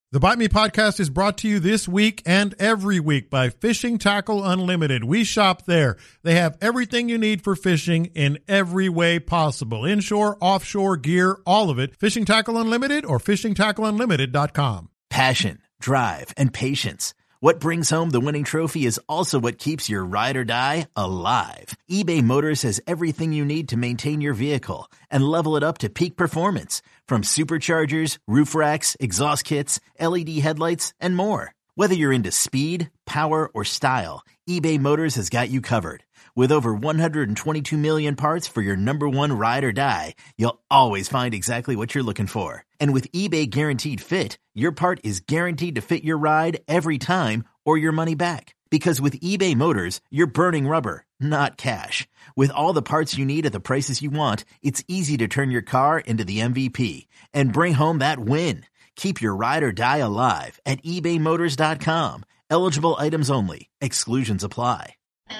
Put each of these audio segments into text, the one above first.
The Bite Me podcast is brought to you this week and every week by Fishing Tackle Unlimited. We shop there. They have everything you need for fishing in every way possible. Inshore, offshore, gear, all of it. Fishing Tackle Unlimited or fishingtackleunlimited.com. Passion, drive, and patience. What brings home the winning trophy is also what keeps your ride or die alive. eBay Motors has everything you need to maintain your vehicle and level it up to peak performance. From superchargers, roof racks, exhaust kits, LED headlights, and more. Whether you're into speed, power, or style, eBay Motors has got you covered. With over 122 million parts for your number one ride or die, you'll always find exactly what you're looking for. And with eBay Guaranteed Fit, your part is guaranteed to fit your ride every time or your money back. Because with eBay Motors, you're burning rubber, not cash. With all the parts you need at the prices you want, it's easy to turn your car into the MVP and bring home that win. Keep your ride or die alive at ebaymotors.com. Eligible items only. Exclusions apply.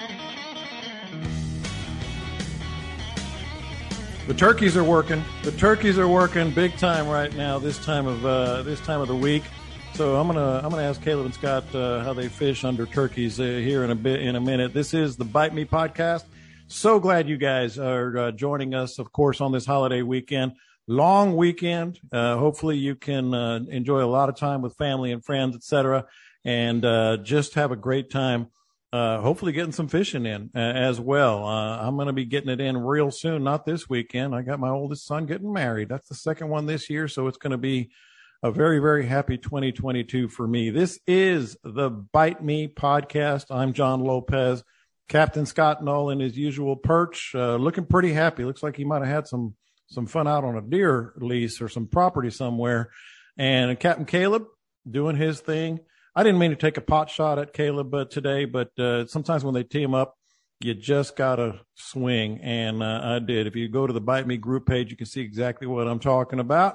The turkeys are working. The turkeys are working big time right now. This time of the week. So I'm gonna ask Caleb and Scott how they fish under turkeys here in a minute. This is the Bite Me podcast. So glad you guys are joining us, of course, on this holiday weekend. Long weekend. Hopefully you can enjoy a lot of time with family and friends, etc., and just have a great time. Hopefully getting some fishing in as well. I'm going to be getting it in real soon, not this weekend. I got my oldest son getting married. That's the second one this year, so it's going to be a very, very happy 2022 for me. This is the Bite Me podcast. I'm John Lopez. Captain Scott Null in his usual perch, looking pretty happy. Looks like he might have had some fun out on a deer lease or some property somewhere. And Captain Caleb doing his thing. I didn't mean to take a pot shot at Caleb today, but sometimes when they team up, you just got to swing. And I did. If you go to the Bite Me group page, you can see exactly what I'm talking about.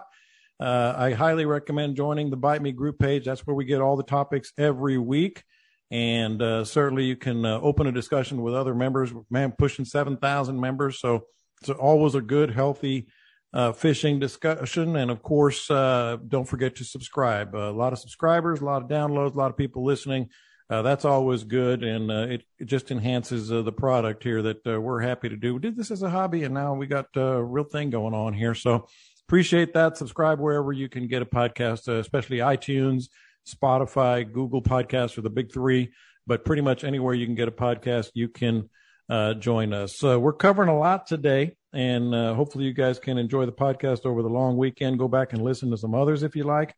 I highly recommend joining the Bite Me group page. That's where we get all the topics every week. And certainly you can open a discussion with other members. Man, pushing 7,000 members. So it's always a good, healthy fishing discussion. And of course, don't forget to subscribe. A lot of subscribers, a lot of downloads, a lot of people listening. That's always good. And it just enhances the product here that we're happy to do. We did this as a hobby, and now we got a real thing going on here. So appreciate that. Subscribe wherever you can get a podcast, especially iTunes, Spotify, Google Podcasts are the big three. But pretty much anywhere you can get a podcast, you can join us. We're covering a lot today. And hopefully you guys can enjoy the podcast over the long weekend. Go back and listen to some others if you like.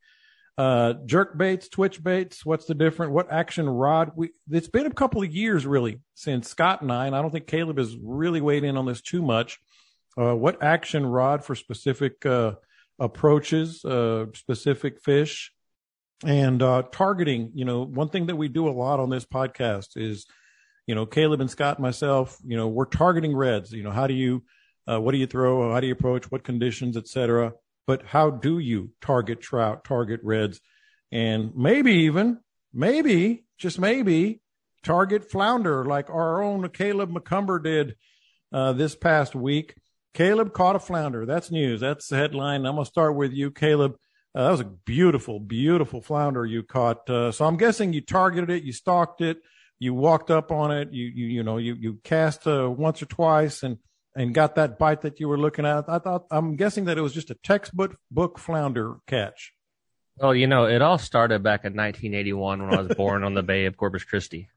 Jerk baits, twitch baits, what's the difference? What action rod? It's been a couple of years, really, since Scott and I don't think Caleb has really weighed in on this too much. What action rod for specific approaches, specific fish, and targeting. One thing that we do a lot on this podcast is, Caleb and Scott and myself, we're targeting reds. How do you what do you throw? How do you approach? What conditions, etc.? But how do you target trout, target reds, and maybe, just maybe, target flounder like our own Caleb McCumber did this past week. Caleb caught a flounder. That's news. That's the headline. I'm going to start with you, Caleb. That was a beautiful, beautiful flounder you caught. So I'm guessing you targeted it, you stalked it, you walked up on it, you cast once or twice and got that bite that you were looking at. I'm guessing that it was just a textbook flounder catch. Well, it all started back in 1981 when I was born on the Bay of Corpus Christi.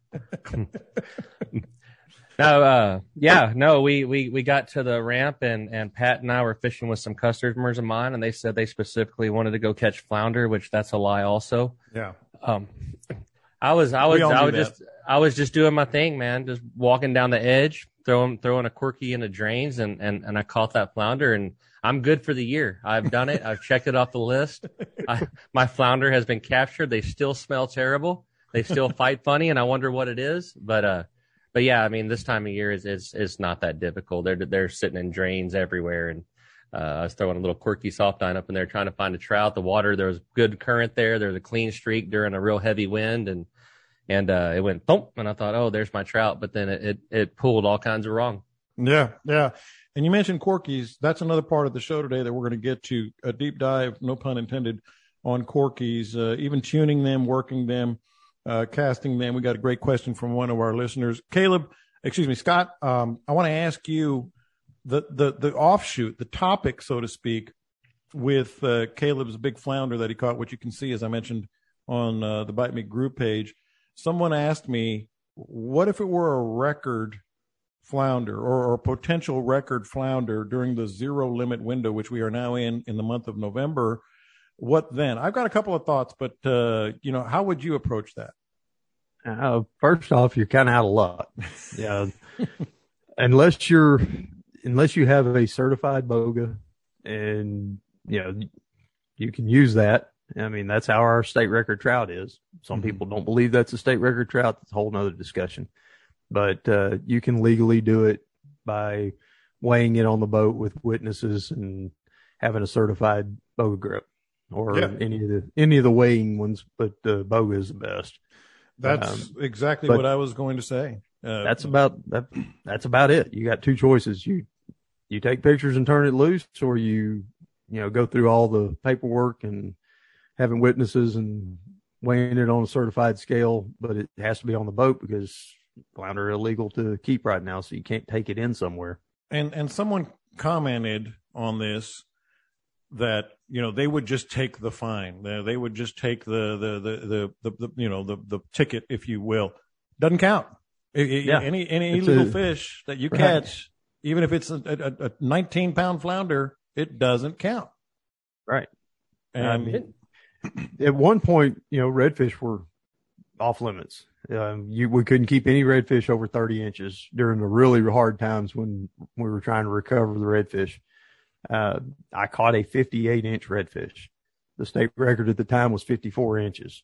We got to the ramp and Pat and I were fishing with some customers of mine, and they said they specifically wanted to go catch flounder, which that's a lie also. Yeah. I was just doing my thing, man, just walking down the edge, throwing a quirky in the drains, and I caught that flounder, and I'm good for the year. I've done it. I've checked it off the list. My flounder has been captured. They still smell terrible. They still fight funny, and I wonder what it is. But yeah, I mean, this time of year is not that difficult. They're sitting in drains everywhere, and I was throwing a little quirky soft line up in there trying to find a trout. The water, there was good current there. There was a clean streak during a real heavy wind, and it went thump, and I thought, oh, there's my trout. But then it pulled all kinds of wrong. Yeah. And you mentioned corkies. That's another part of the show today that we're going to get to, a deep dive, no pun intended, on Corkies, even tuning them, working them, casting them. We got a great question from one of our listeners. Scott, I want to ask you the offshoot, the topic, so to speak, with Caleb's big flounder that he caught, which you can see, as I mentioned, on the Bite Me group page. Someone asked me, what if it were a record flounder or a potential record flounder during the zero limit window, which we are now in the month of November? What then? I've got a couple of thoughts, but how would you approach that? First off, you're kind of out of luck. Yeah. unless you have a certified BOGA, and you can use that. I mean, that's how our state record trout is. Some people don't believe that's a state record trout. That's a whole nother discussion. But you can legally do it by weighing it on the boat with witnesses and having a certified BOGA grip, or any of the weighing ones. But BOGA is the best. That's exactly what I was going to say. That's about it. You got two choices. You take pictures and turn it loose, or you go through all the paperwork and having witnesses and weighing it on a certified scale, but it has to be on the boat because flounder are illegal to keep right now, so you can't take it in somewhere. And someone commented on this that they would just take the fine. They would just take the ticket, if you will. Doesn't count. Any illegal fish that you catch, even if it's a 19-pound flounder, it doesn't count. Right. And at one point, redfish were off limits. We couldn't keep any redfish over 30 inches during the really hard times when we were trying to recover the redfish. I caught a 58-inch redfish. The state record at the time was 54 inches.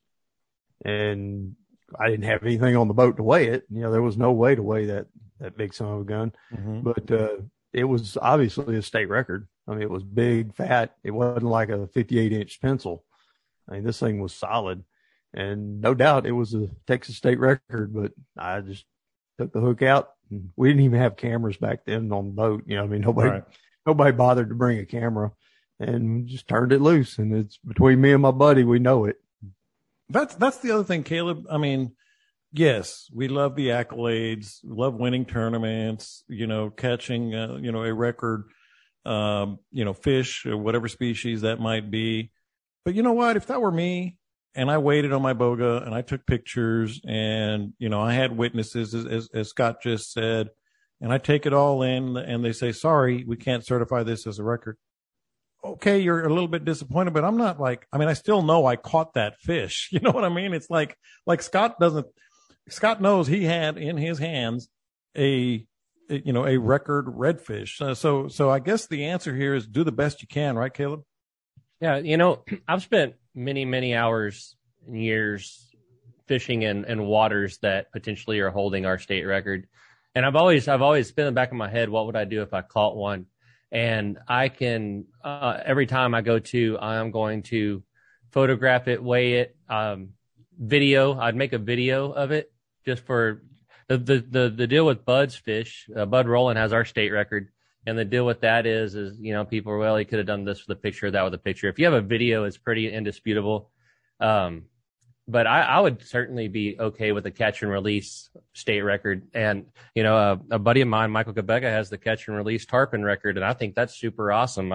And I didn't have anything on the boat to weigh it. There was no way to weigh that big son of a gun. Mm-hmm. But it was obviously a state record. I mean, it was big, fat. It wasn't like a 58-inch pencil. I mean, this thing was solid. And no doubt it was a Texas state record, but I just took the hook out. And we didn't even have cameras back then on the boat. Nobody bothered to bring a camera, and just turned it loose. And it's between me and my buddy. We know it. That's the other thing, Caleb. I mean, yes, we love the accolades, love winning tournaments, catching, a record, fish or whatever species that might be. But you know what? If that were me and I waited on my BOGA and I took pictures and, I had witnesses, as Scott just said, and I take it all in and they say, sorry, we can't certify this as a record. Okay, you're a little bit disappointed, but I'm not I still know I caught that fish. You know what I mean? It's like Scott knows he had in his hands a record redfish. So I guess the answer here is do the best you can, right, Caleb? Yeah. I've spent many, many hours and years fishing in waters that potentially are holding our state record. And I've always been in the back of my head, what would I do if I caught one? And I can, every time I go to, I'm going to photograph it, weigh it, video. I'd make a video of it just for the deal with Bud's fish. Bud Rowland has our state record. And the deal with that is, people are, well, he could have done this with a picture, that with a picture. If you have a video, it's pretty indisputable. But I would certainly be okay with a catch and release state record. And, a buddy of mine, Michael Cabega, has the catch and release tarpon record. And I think that's super awesome.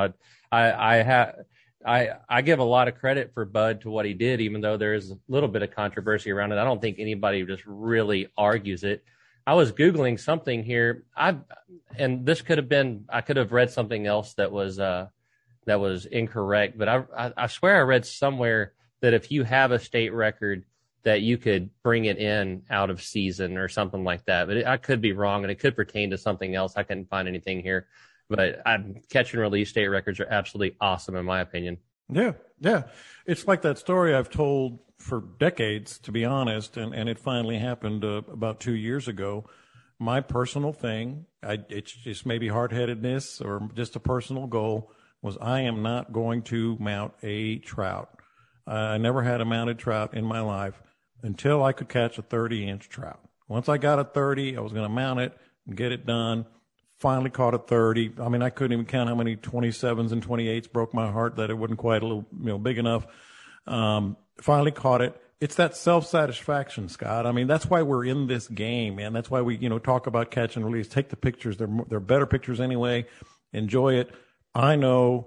I give a lot of credit for Bud to what he did, even though there is a little bit of controversy around it. I don't think anybody just really argues it. I was Googling something here. And this could have been, I could have read something else that was incorrect, but I swear I read somewhere that if you have a state record that you could bring it in out of season or something like that. But I could be wrong, and it could pertain to something else. I couldn't find anything here. But catch and release state records are absolutely awesome, in my opinion. Yeah. It's like that story I've told for decades, to be honest, and it finally happened about 2 years ago. My personal thing, it's just maybe hard-headedness or just a personal goal, was I am not going to mount a trout. I never had a mounted trout in my life until I could catch a 30-inch trout. Once I got a 30, I was going to mount it and get it done. Finally caught a 30. I mean, I couldn't even count how many 27s and 28s. Broke my heart that it wasn't quite a little, big enough. Finally caught it. It's that self-satisfaction, Scott. I mean, that's why we're in this game, man. That's why we, talk about catch and release. Take the pictures. They're better pictures anyway. Enjoy it. I know.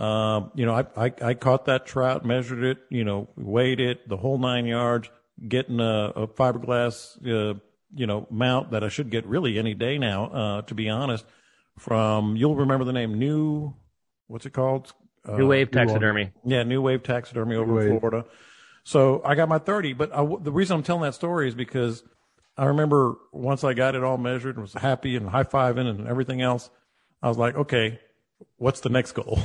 I caught that trout, measured it, weighed it, the whole 9 yards, getting a fiberglass, mount that I should get really any day now, to be honest, you'll remember the name, what's it called? New Wave Taxidermy. Yeah, New Wave Taxidermy over in Florida. So I got my 30, but the reason I'm telling that story is because I remember once I got it all measured and was happy and high-fiving and everything else, I was like, okay, what's the next goal?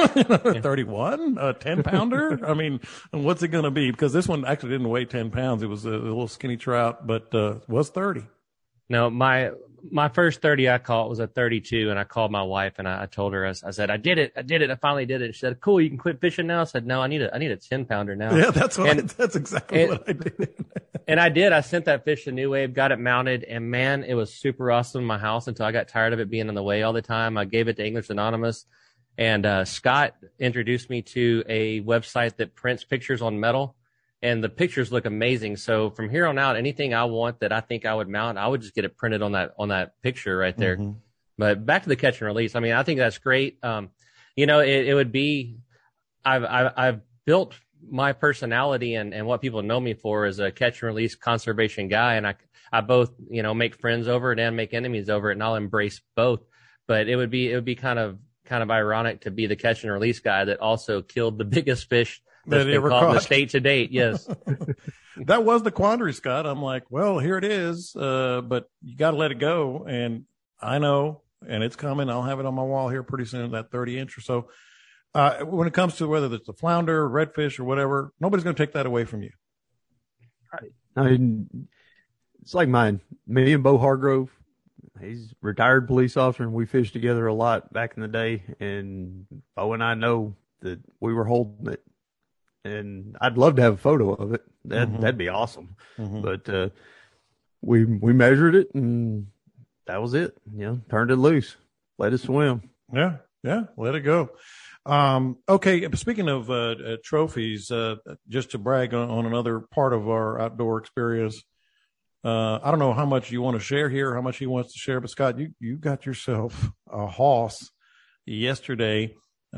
31? A 10-pounder? I mean, what's it going to be? Because this one actually didn't weigh 10 pounds. It was a little skinny trout, but was 30. No, my first 30 I caught was a 32, and I called my wife and I told her, I said, I did it. I finally did it. She said, cool, you can quit fishing now. I said, no, I need a 10-pounder now. Yeah, that's exactly what I did. And I did. I sent that fish to New Wave, got it mounted, and man, it was super awesome in my house until I got tired of it being in the way all the time. I gave it to Anglers Anonymous, and Scott introduced me to a website that prints pictures on metal. And the pictures look amazing. So from here on out, anything I want that I think I would mount, I would just get it printed on that picture right there. Mm-hmm. But back to the catch and release. I mean, I think that's great. It would be, I've built my personality and what people know me for as a catch and release conservation guy. And I both, make friends over it and make enemies over it, and I'll embrace both. But it would be kind of ironic to be the catch and release guy that also killed the biggest fish that's been caught in the state to date. Yes. That was the quandary, Scott. I'm like, well, here it is. But you got to let it go. And I know, and it's coming. I'll have it on my wall here pretty soon, that 30-inch or so. When it comes to whether it's a flounder, redfish, or whatever, nobody's going to take that away from you. Right. I mean, it's like mine. Me and Bo Hargrove, he's a retired police officer, and we fished together a lot back in the day. And Bo and I know that we were holding it. And I'd love to have a photo of it. That'd be awesome. Mm-hmm. But we measured it, and that was it. Turned it loose, let it swim. Yeah, let it go. Okay, speaking of trophies, just to brag on another part of our outdoor experience, I don't know how much you want to share here, how much he wants to share, but Scott, you got yourself a hoss yesterday.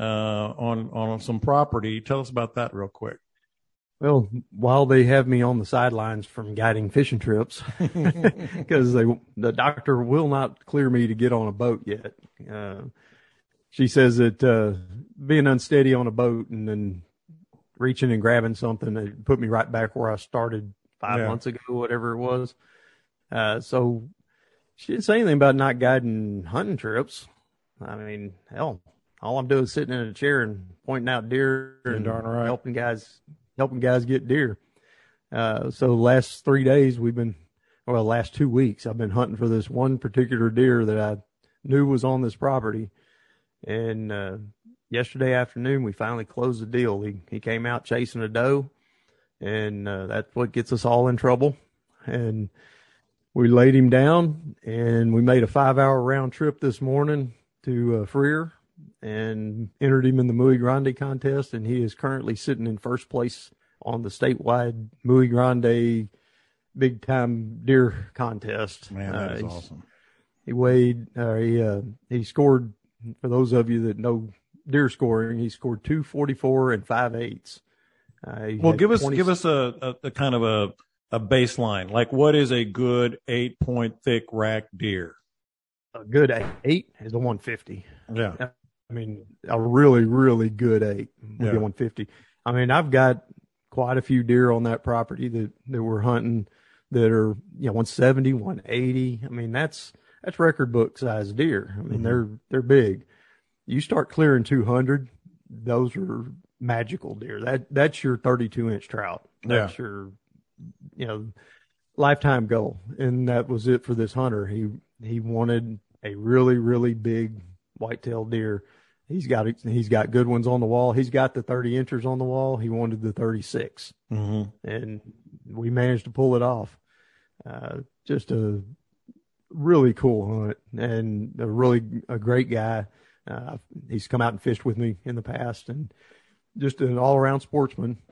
On some property. Tell us about that real quick. Well, while they have me on the sidelines from guiding fishing trips, because the doctor will not clear me to get on a boat yet. She says that being unsteady on a boat and then reaching and grabbing something, it put me right back where I started 5 months ago, whatever it was. So she didn't say anything about not guiding hunting trips. I mean, hell, all I'm doing is sitting in a chair and pointing out deer and helping guys get deer. So last 3 days last 2 weeks, I've been hunting for this one particular deer that I knew was on this property. And yesterday afternoon, we finally closed the deal. He came out chasing a doe, and that's what gets us all in trouble. And we laid him down, and we made a 5-hour round trip this morning to Freer, and entered him in the Muy Grande contest, and he is currently sitting in first place on the statewide Muy Grande big time deer contest. Man, that is awesome. He scored, for those of you that know deer scoring, he scored 244 and 5/8. Well, give us a kind of a baseline. Like, what is a good 8-point thick rack deer? A good 8 is a 150. Yeah. I mean, a really, really good 8 would be 150. I mean, I've got quite a few deer on that property that we're hunting that are, 170, 180. I mean, that's record book size deer. I mean, they're big. You start clearing 200, those are magical deer. That's your 32-inch trout. That's your, lifetime goal. And that was it for this hunter. He wanted a really, really big whitetail deer. He's got good ones on the wall. He's got the 30 inchers on the wall. He wanted the 36, and we managed to pull it off. Just a really cool hunt, and a great guy. He's come out and fished with me in the past, and just an all around sportsman.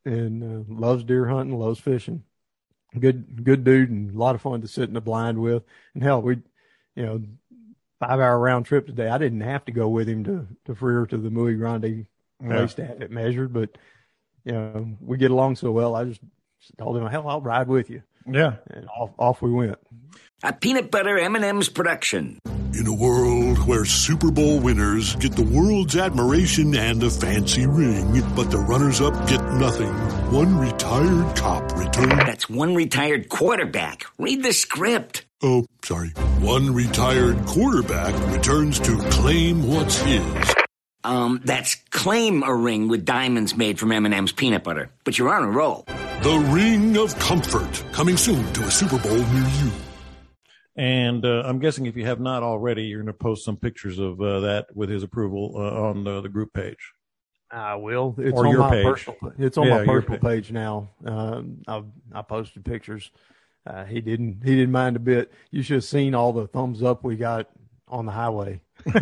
and loves deer hunting, loves fishing. Good dude, and a lot of fun to sit in the blind with. And hell, 5-hour round trip today. I didn't have to go with him to Freer to the Muy Grande place to have it measured, but we get along so well. I just told him, hell, I'll ride with you. Yeah, and off we went. A peanut butter M&M's production. In a world where Super Bowl winners get the world's admiration and a fancy ring, but the runners-up get nothing, one retired cop returns. That's one retired quarterback. Read the script. Oh, sorry. One retired quarterback returns to claim what's his. That's claim a ring with diamonds made from M&M's peanut butter. But you're on a roll. The Ring of Comfort, coming soon to a Super Bowl near you. And I'm guessing if you have not already, you're going to post some pictures of that with his approval on the group page. I will. It's or on your my page. Personal. It's on my personal page now. I posted pictures. He didn't mind a bit. You should have seen all the thumbs up we got on the highway.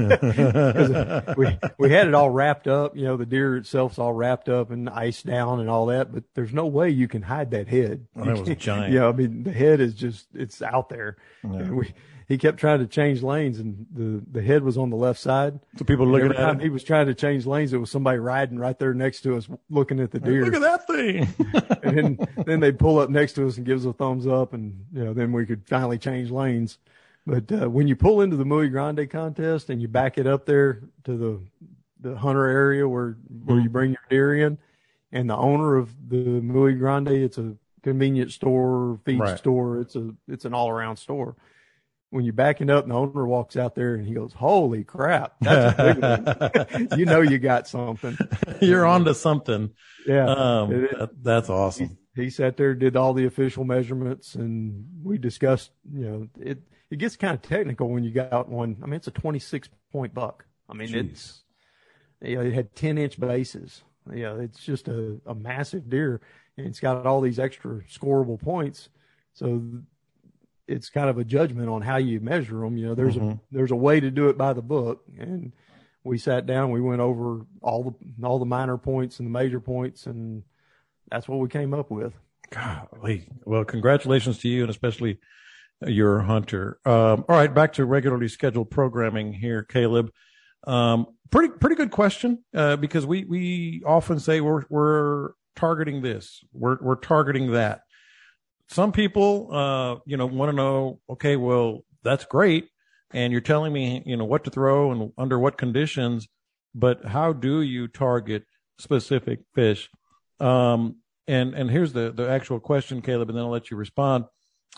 we had it all wrapped up. The deer itself's all wrapped up and iced down and all that, but there's no way you can hide that head. Oh, that was giant. Yeah, I mean, the head is it's out there. Yeah. He kept trying to change lanes, and the head was on the left side. So people looking at him. He was trying to change lanes. There was somebody riding right there next to us, looking at the deer. Look at that thing! And then they'd pull up next to us and give us a thumbs up, and then we could finally change lanes. But when you pull into the Muy Grande contest and you back it up there to the hunter area where you bring your deer in, and the owner of the Muy Grande, it's a convenience store, feed store. It's an all around store. When you're backing up and the owner walks out there and he goes, "Holy crap, that's a big one." You got something. You're onto something. Yeah. That's awesome. He sat there, did all the official measurements, and we discussed, it gets kind of technical when you got one. I mean, it's a 26-point buck. I mean, it had 10-inch bases. It's just a massive deer, and it's got all these extra scoreable points. So it's kind of a judgment on how you measure them. There's a way to do it by the book, and we sat down, we went over all the minor points and the major points, and that's what we came up with. Golly. Well, congratulations to you, and especially your hunter. All right, back to regularly scheduled programming here, Caleb. Pretty good question, because we often say we're targeting this, we're targeting that. Some people, want to know, okay, well, that's great. And you're telling me, what to throw and under what conditions, but how do you target specific fish? And here's the actual question, Caleb, and then I'll let you respond.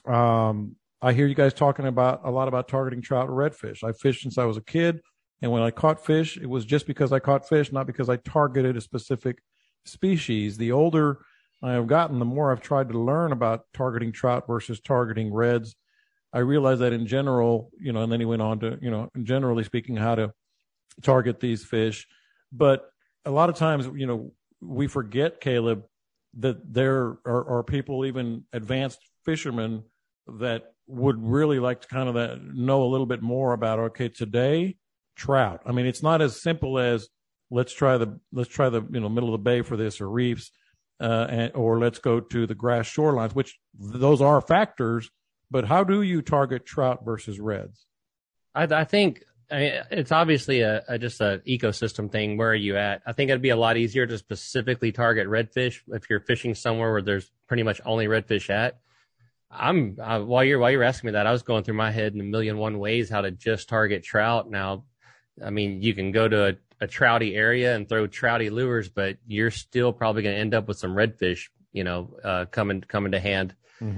I hear you guys talking a lot about targeting trout or redfish. I fished since I was a kid. And when I caught fish, it was just because I caught fish, not because I targeted a specific species. The older I have gotten, the more I've tried to learn about targeting trout versus targeting reds. I realized that in general, and then he went on to, generally speaking, how to target these fish. But a lot of times, we forget, Caleb, that there are people, even advanced fishermen, that would really like to kind of know a little bit more about, okay, today, trout. I mean, it's not as simple as let's try the middle of the bay for this, or reefs, or let's go to the grass shorelines, which those are factors. But how do you target trout versus reds? I think it's obviously just an ecosystem thing. Where are you at? I think it'd be a lot easier to specifically target redfish if you're fishing somewhere where there's pretty much only redfish at. While you're asking me that, I was going through my head in a million one ways how to just target trout. Now, I mean, you can go to a trouty area and throw trouty lures, but you're still probably going to end up with some redfish, coming to hand.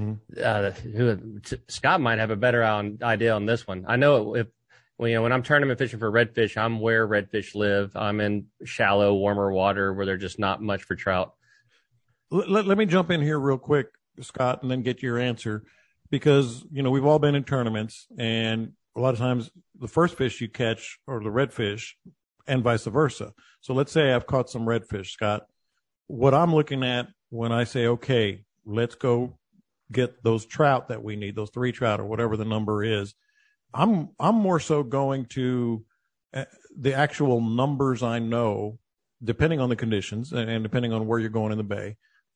Mm-hmm. Scott might have a better idea on this one. I know when I'm tournament fishing for redfish, I'm where redfish live. I'm in shallow, warmer water where there's just not much for trout. Let me jump in here real quick, Scott, and then get your answer, because we've all been in tournaments, and a lot of times the first fish you catch are the redfish, and vice versa. So let's say I've caught some redfish, Scott. What I'm looking at when I say, okay, let's go get those trout that we need, those 3 trout or whatever the number is, I'm more so going to the actual numbers I know, depending on the conditions and depending on where you're going in the bay.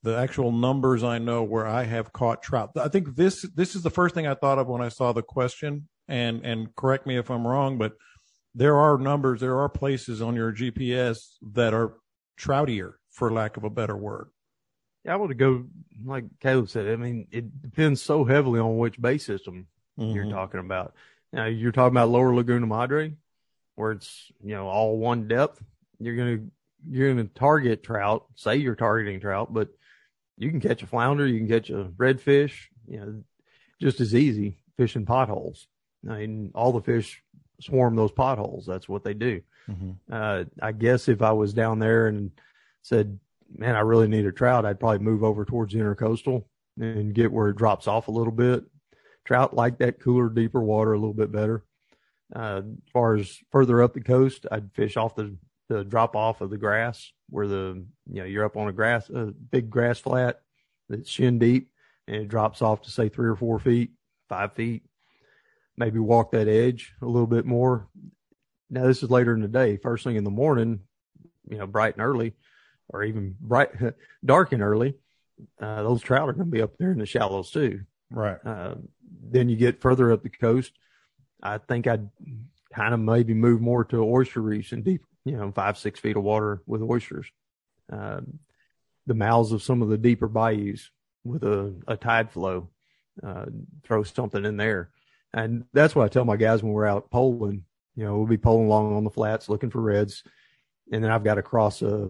the actual numbers I know where I have caught trout. I think this is the first thing I thought of when I saw the question, and correct me if I'm wrong, but there are numbers, there are places on your GPS that are troutier, for lack of a better word. Yeah, I want to go, like Caleb said, I mean, it depends so heavily on which bay system you're talking about. Now, you're talking about Lower Laguna Madre, where it's, all one depth. You're going to target trout, say you're targeting trout, but you can catch a flounder, you can catch a redfish, just as easy fishing potholes. I mean, all the fish swarm those potholes. That's what they do. I guess if I was down there and said, man, I really need a trout, I'd probably move over towards the intercoastal and get where it drops off a little bit. Trout like that cooler, deeper water a little bit better. As far as further up the coast, I'd fish off the drop off of the grass where you're up on a big grass flat that's shin deep, and it drops off to say 3 or 4 feet, 5 feet. Maybe walk that edge a little bit more. Now, this is later in the day. First thing in the morning, bright and early, or even dark and early, those trout are going to be up there in the shallows too. Right. Then you get further up the coast. I think I'd kind of maybe move more to oyster reefs and deep, 5-6 feet of water with oysters. The mouths of some of the deeper bayous with a tide flow, throw something in there. And that's what I tell my guys when we're out poling. We'll be poling along on the flats looking for reds. And then I've got to cross the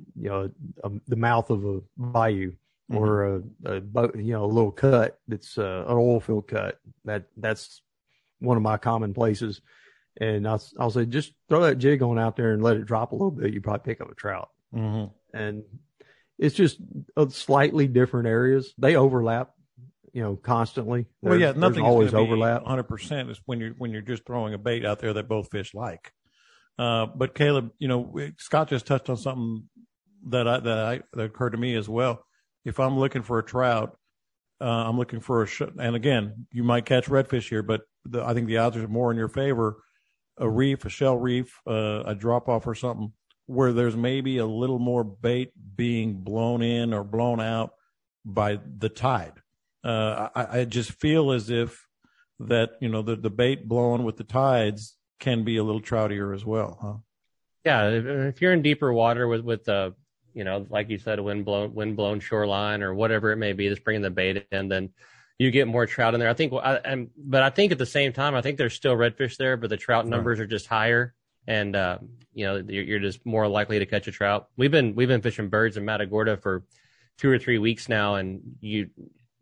mouth of a bayou or a little cut that's an oil field cut. That's one of my common places. And I'll say, just throw that jig on out there and let it drop a little bit. You probably pick up a trout. And it's just slightly different areas. They overlap, constantly. Nothing always overlap. 100% is when you're just throwing a bait out there that both fish like. But Caleb, Scott just touched on something that occurred to me as well. If I'm looking for a trout, I'm looking for and again, you might catch redfish here, but I think the odds are more in your favor. A reef, a shell reef, a drop off or something where there's maybe a little more bait being blown in or blown out by the tide. I just feel as if that, the bait blowing with the tides can be a little troutier as well, huh? Yeah, if you're in deeper water with like you said, a wind blown shoreline or whatever it may be that's bringing the bait in, then you get more trout in there. I think, but I think at the same time, I think there's still redfish there, but the trout numbers are just higher, and you're just more likely to catch a trout. We've been fishing birds in Matagorda for 2 or 3 weeks now, and you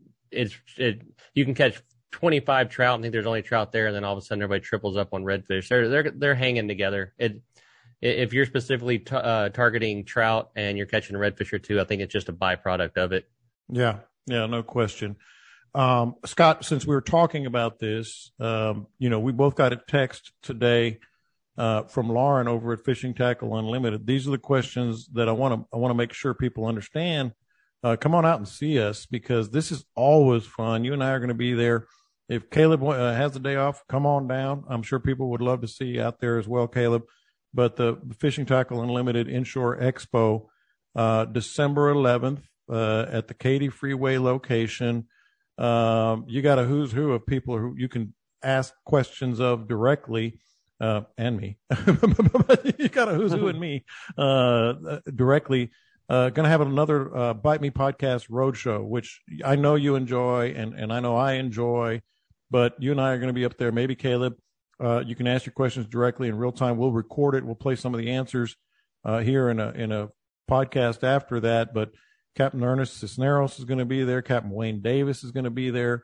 can catch 25 trout and think there's only trout there, and then all of a sudden everybody triples up on redfish. They're hanging together. If you're specifically targeting trout and you're catching a redfish or two, I think it's just a byproduct of it. Yeah, no question. Scott, since we were talking about this, we both got a text today from Lauren over at Fishing Tackle Unlimited. These are the questions that I want to make sure people understand. Come on out and see us, because this is always fun. You and I are going to be there. If Caleb has the day off, come on down. I'm sure people would love to see you out there as well, Caleb. But the Fishing Tackle Unlimited Inshore Expo, December 11th at the Katy Freeway location. You got a who's who of people who you can ask questions of directly, and me. You got a who's who and me directly. Going to have another Bite Me Podcast Roadshow, which I know you enjoy, and I know I enjoy. But you and I are going to be up there. Maybe Caleb, you can ask your questions directly in real time. We'll record it. We'll play some of the answers here in a podcast after that. But Captain Ernest Cisneros is going to be there. Captain Wayne Davis is going to be there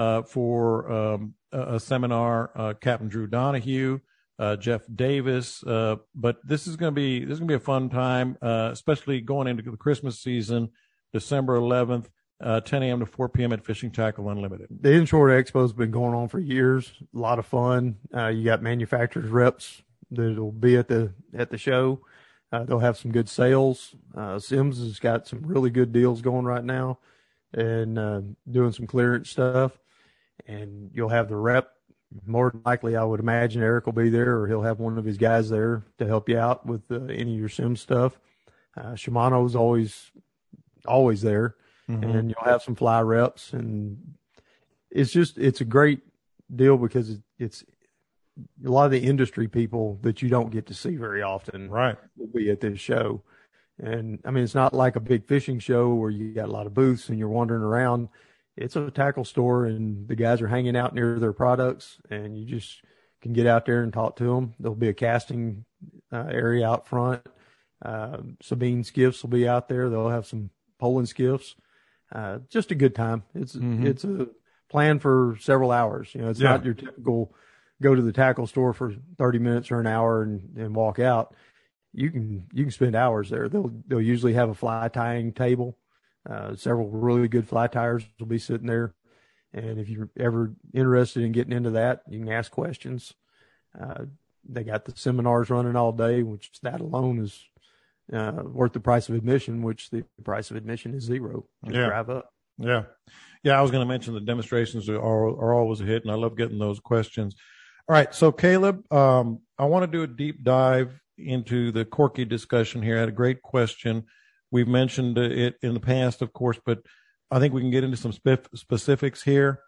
for a seminar. Captain Drew Donahue, Jeff Davis. But this is going to be a fun time, especially going into the Christmas season, December 11th. 10 a.m. to 4 p.m. at Fishing Tackle Unlimited. The Inshore Expo has been going on for years. A lot of fun. You got manufacturers reps that'll be at the show. They'll have some good sales. Sims has got some really good deals going right now, and doing some clearance stuff. And you'll have the rep. More than likely, I would imagine Eric will be there, or he'll have one of his guys there to help you out with any of your sim stuff. Shimano's always always there. Mm-hmm. And you'll have some fly reps, and it's a great deal because it's a lot of the industry people that you don't get to see very often. Right. Will be at this show. And I mean, it's not like a big fishing show where you got a lot of booths and you're wandering around. It's a tackle store, and the guys are hanging out near their products, and you just can get out there and talk to them. There'll be a casting area out front. Sabine skiffs will be out there. They'll have some Poland skiffs. Just a good time. It's a plan for several hours. You know, it's not your typical go to the tackle store for 30 minutes or an hour and walk out. You can spend hours there. They'll usually have a fly tying table. Several really good fly tyers will be sitting there. And if you're ever interested in getting into that, you can ask questions. They got the seminars running all day, which that alone is worth the price of admission, which the price of admission is $0. Just drive up. Yeah. I was going to mention the demonstrations are always a hit, and I love getting those questions. All right. So Caleb, I want to do a deep dive into the Corky discussion here. I had a great question. We've mentioned it in the past, of course, but I think we can get into some specifics here.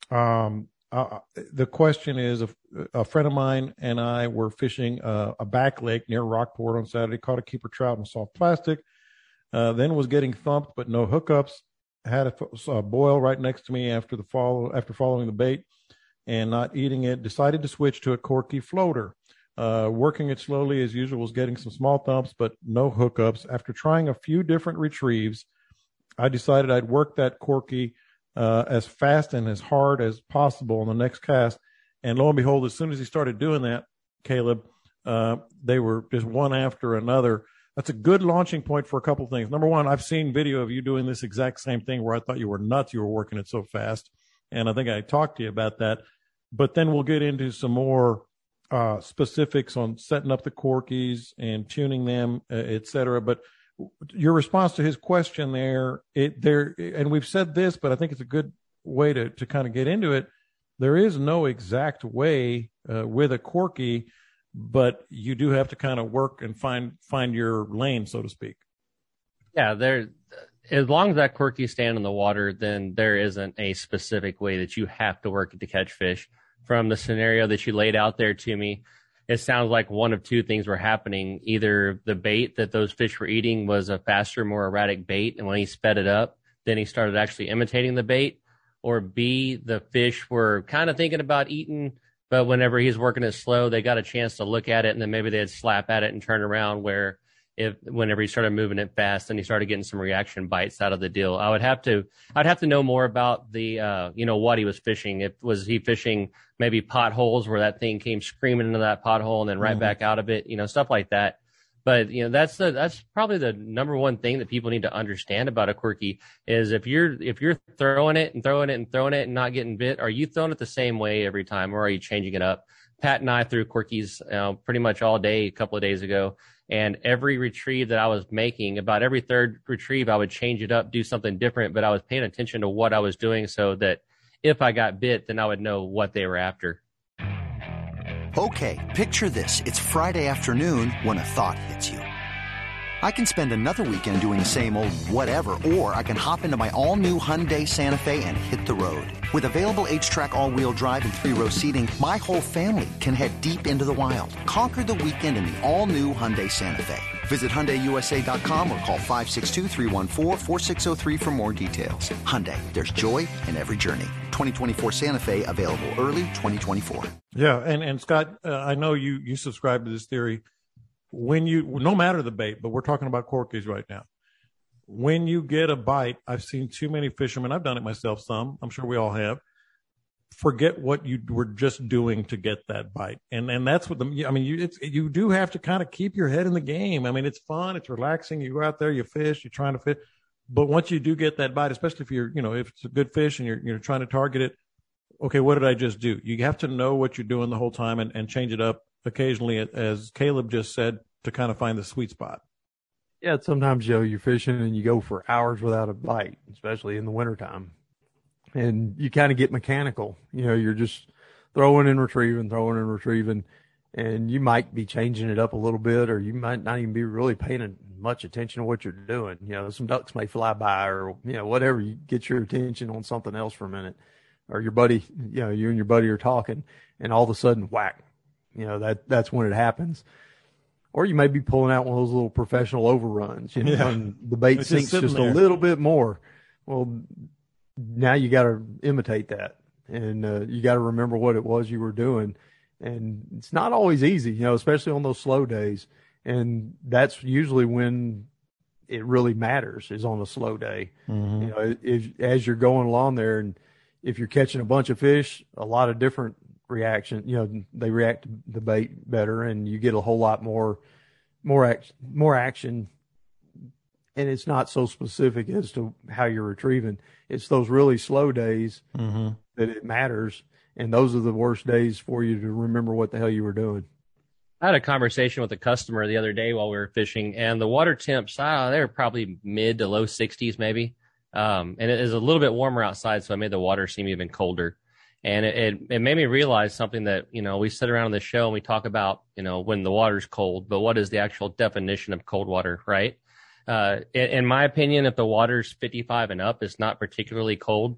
The question is, a friend of mine and I were fishing a back lake near Rockport on Saturday, caught a keeper trout in soft plastic, then was getting thumped, but no hookups. Had a boil right next to me after following the bait and not eating it. Decided to switch to a Corky floater. Working it slowly as usual, was getting some small thumps, but no hookups. After trying a few different retrieves, I decided I'd work that Corky as fast and as hard as possible on the next cast. And lo and behold, as soon as he started doing that, Caleb, they were just one after another. That's a good launching point for a couple things. Number one, I've seen video of you doing this exact same thing where I thought you were nuts. You were working it so fast. And I think I talked to you about that. But then we'll get into some more specifics on setting up the Corkies and tuning them, et cetera. But your response to his question there, and we've said this, but I think it's a good way to kind of get into it. There is no exact way with a Corky, but you do have to kind of work and find your lane, so to speak. Yeah, as long as that Corky is staying in the water, then there isn't a specific way that you have to work it to catch fish. From the scenario that you laid out there to me, it sounds like one of two things were happening. Either the bait that those fish were eating was a faster, more erratic bait, and when he sped it up, then he started actually imitating the bait. Or B, the fish were kind of thinking about eating, but whenever he's working it slow, they got a chance to look at it, and then maybe they'd slap at it and turn around, where whenever he started moving it fast, then he started getting some reaction bites out of the deal. I'd have to know more about the, what he was fishing. Was he fishing maybe potholes where that thing came screaming into that pothole and then right back out of it, stuff like that. But, that's probably the number one thing that people need to understand about a Corky is if you're throwing it and throwing it and throwing it and not getting bit, are you throwing it the same way every time, or are you changing it up? Pat and I threw Corkies pretty much all day a couple of days ago. And every retrieve that I was making, about every third retrieve, I would change it up, do something different, but I was paying attention to what I was doing so that if I got bit, then I would know what they were after. Okay, picture this. It's Friday afternoon when a thought hits you. I can spend another weekend doing the same old whatever, or I can hop into my all-new Hyundai Santa Fe and hit the road. With available H-Track all-wheel drive and 3-row seating, my whole family can head deep into the wild. Conquer the weekend in the all-new Hyundai Santa Fe. Visit HyundaiUSA.com or call 562-314-4603 for more details. Hyundai, there's joy in every journey. 2024 Santa Fe, available early 2024. Yeah, and Scott, I know you subscribe to this theory. No matter the bait, but we're talking about Corkies right now. When you get a bite, I've seen too many fishermen, I've done it myself some, I'm sure we all have, forget what you were just doing to get that bite. And that's what you do have to kind of keep your head in the game. I mean, it's fun, it's relaxing. You go out there, you fish, you're trying to fish. But once you do get that bite, especially if if it's a good fish and you're trying to target it, okay, what did I just do? You have to know what you're doing the whole time and change it up occasionally, as Caleb just said, to kind of find the sweet spot. Yeah, sometimes, Joe, you're fishing and you go for hours without a bite, especially in the wintertime. And you kind of get mechanical. You're just throwing and retrieving. and you might be changing it up a little bit, or you might not even be really paying much attention to what you're doing. Some ducks may fly by, or, whatever. You get your attention on something else for a minute, or your buddy, you and your buddy are talking, and all of a sudden, whack, that's when it happens. Or you may be pulling out one of those little professional overruns, and the bait sinks just a little bit more. Well, now you got to imitate that, and you got to remember what it was you were doing. And it's not always easy, especially on those slow days. And that's usually when it really matters, is on a slow day. Mm-hmm. As you're going along there, and if you're catching a bunch of fish, a lot of different reaction, they react to the bait better, and you get a whole lot more action. And it's not so specific as to how you're retrieving. It's those really slow days that it matters. And those are the worst days for you to remember what the hell you were doing. I had a conversation with a customer the other day while we were fishing, and the water temps, they were probably mid to low 60s maybe. And it is a little bit warmer outside, so it made the water seem even colder. And it made me realize something that, we sit around on the show and we talk about, when the water's cold, but what is the actual definition of cold water, right? In my opinion, if the water's 55 and up, it's not particularly cold.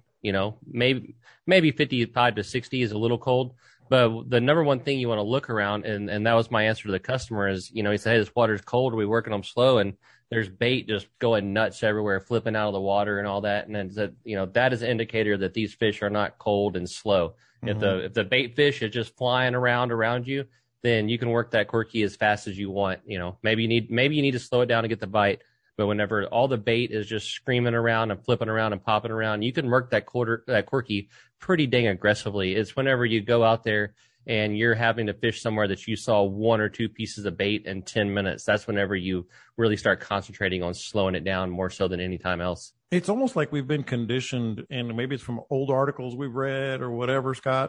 Maybe 55 to 60 is a little cold, but the number one thing you want to look around, and that was my answer to the customer, is, he said, hey, this water's cold. Are we working them slow? And there's bait just going nuts everywhere, flipping out of the water and all that. And then said, that is an indicator that these fish are not cold and slow. Mm-hmm. If the bait fish is just flying around you, then you can work that Corky as fast as you want. Maybe you need to slow it down to get the bite. But whenever all the bait is just screaming around and flipping around and popping around, you can work that Corky pretty dang aggressively. It's whenever you go out there and you're having to fish somewhere that you saw one or two pieces of bait in 10 minutes. That's whenever you really start concentrating on slowing it down more so than any time else. It's almost like we've been conditioned, and maybe it's from old articles we've read or whatever, Scott.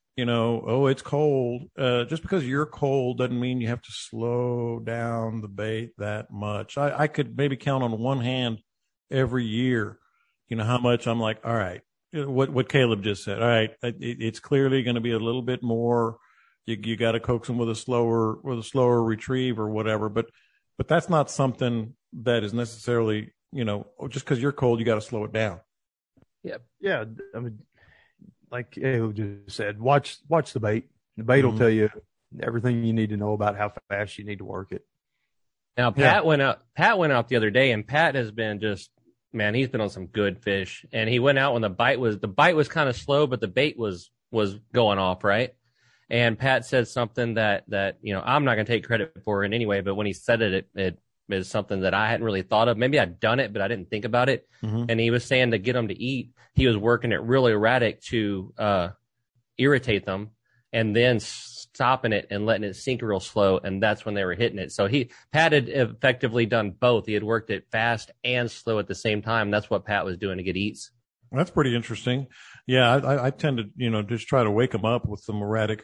It's cold. Just because you're cold doesn't mean you have to slow down the bait that much. I could maybe count on one hand every year, how much I'm like, all right, what Caleb just said. All right, it's clearly going to be a little bit more. You got to coax them with a slower retrieve or whatever. But that's not something that is necessarily, just because you're cold, you got to slow it down. Yep. Yeah. I mean, like Caleb just said, watch the bait. The bait will tell you everything you need to know about how fast you need to work it. Now, Pat went out the other day, and Pat has been just, man, he's been on some good fish. And he went out when the bite was kind of slow, but the bait was going off, right? And Pat said something that I'm not going to take credit for in any way, but when he said it is something that I hadn't really thought of. Maybe I'd done it, but I didn't think about it. Mm-hmm. And he was saying to get them to eat, he was working it really erratic to irritate them, and then stopping it and letting it sink real slow, and that's when they were hitting it. So Pat had effectively done both. He had worked it fast and slow at the same time. That's what Pat was doing to get eats. That's pretty interesting. Yeah, I tend to just try to wake them up with some erratic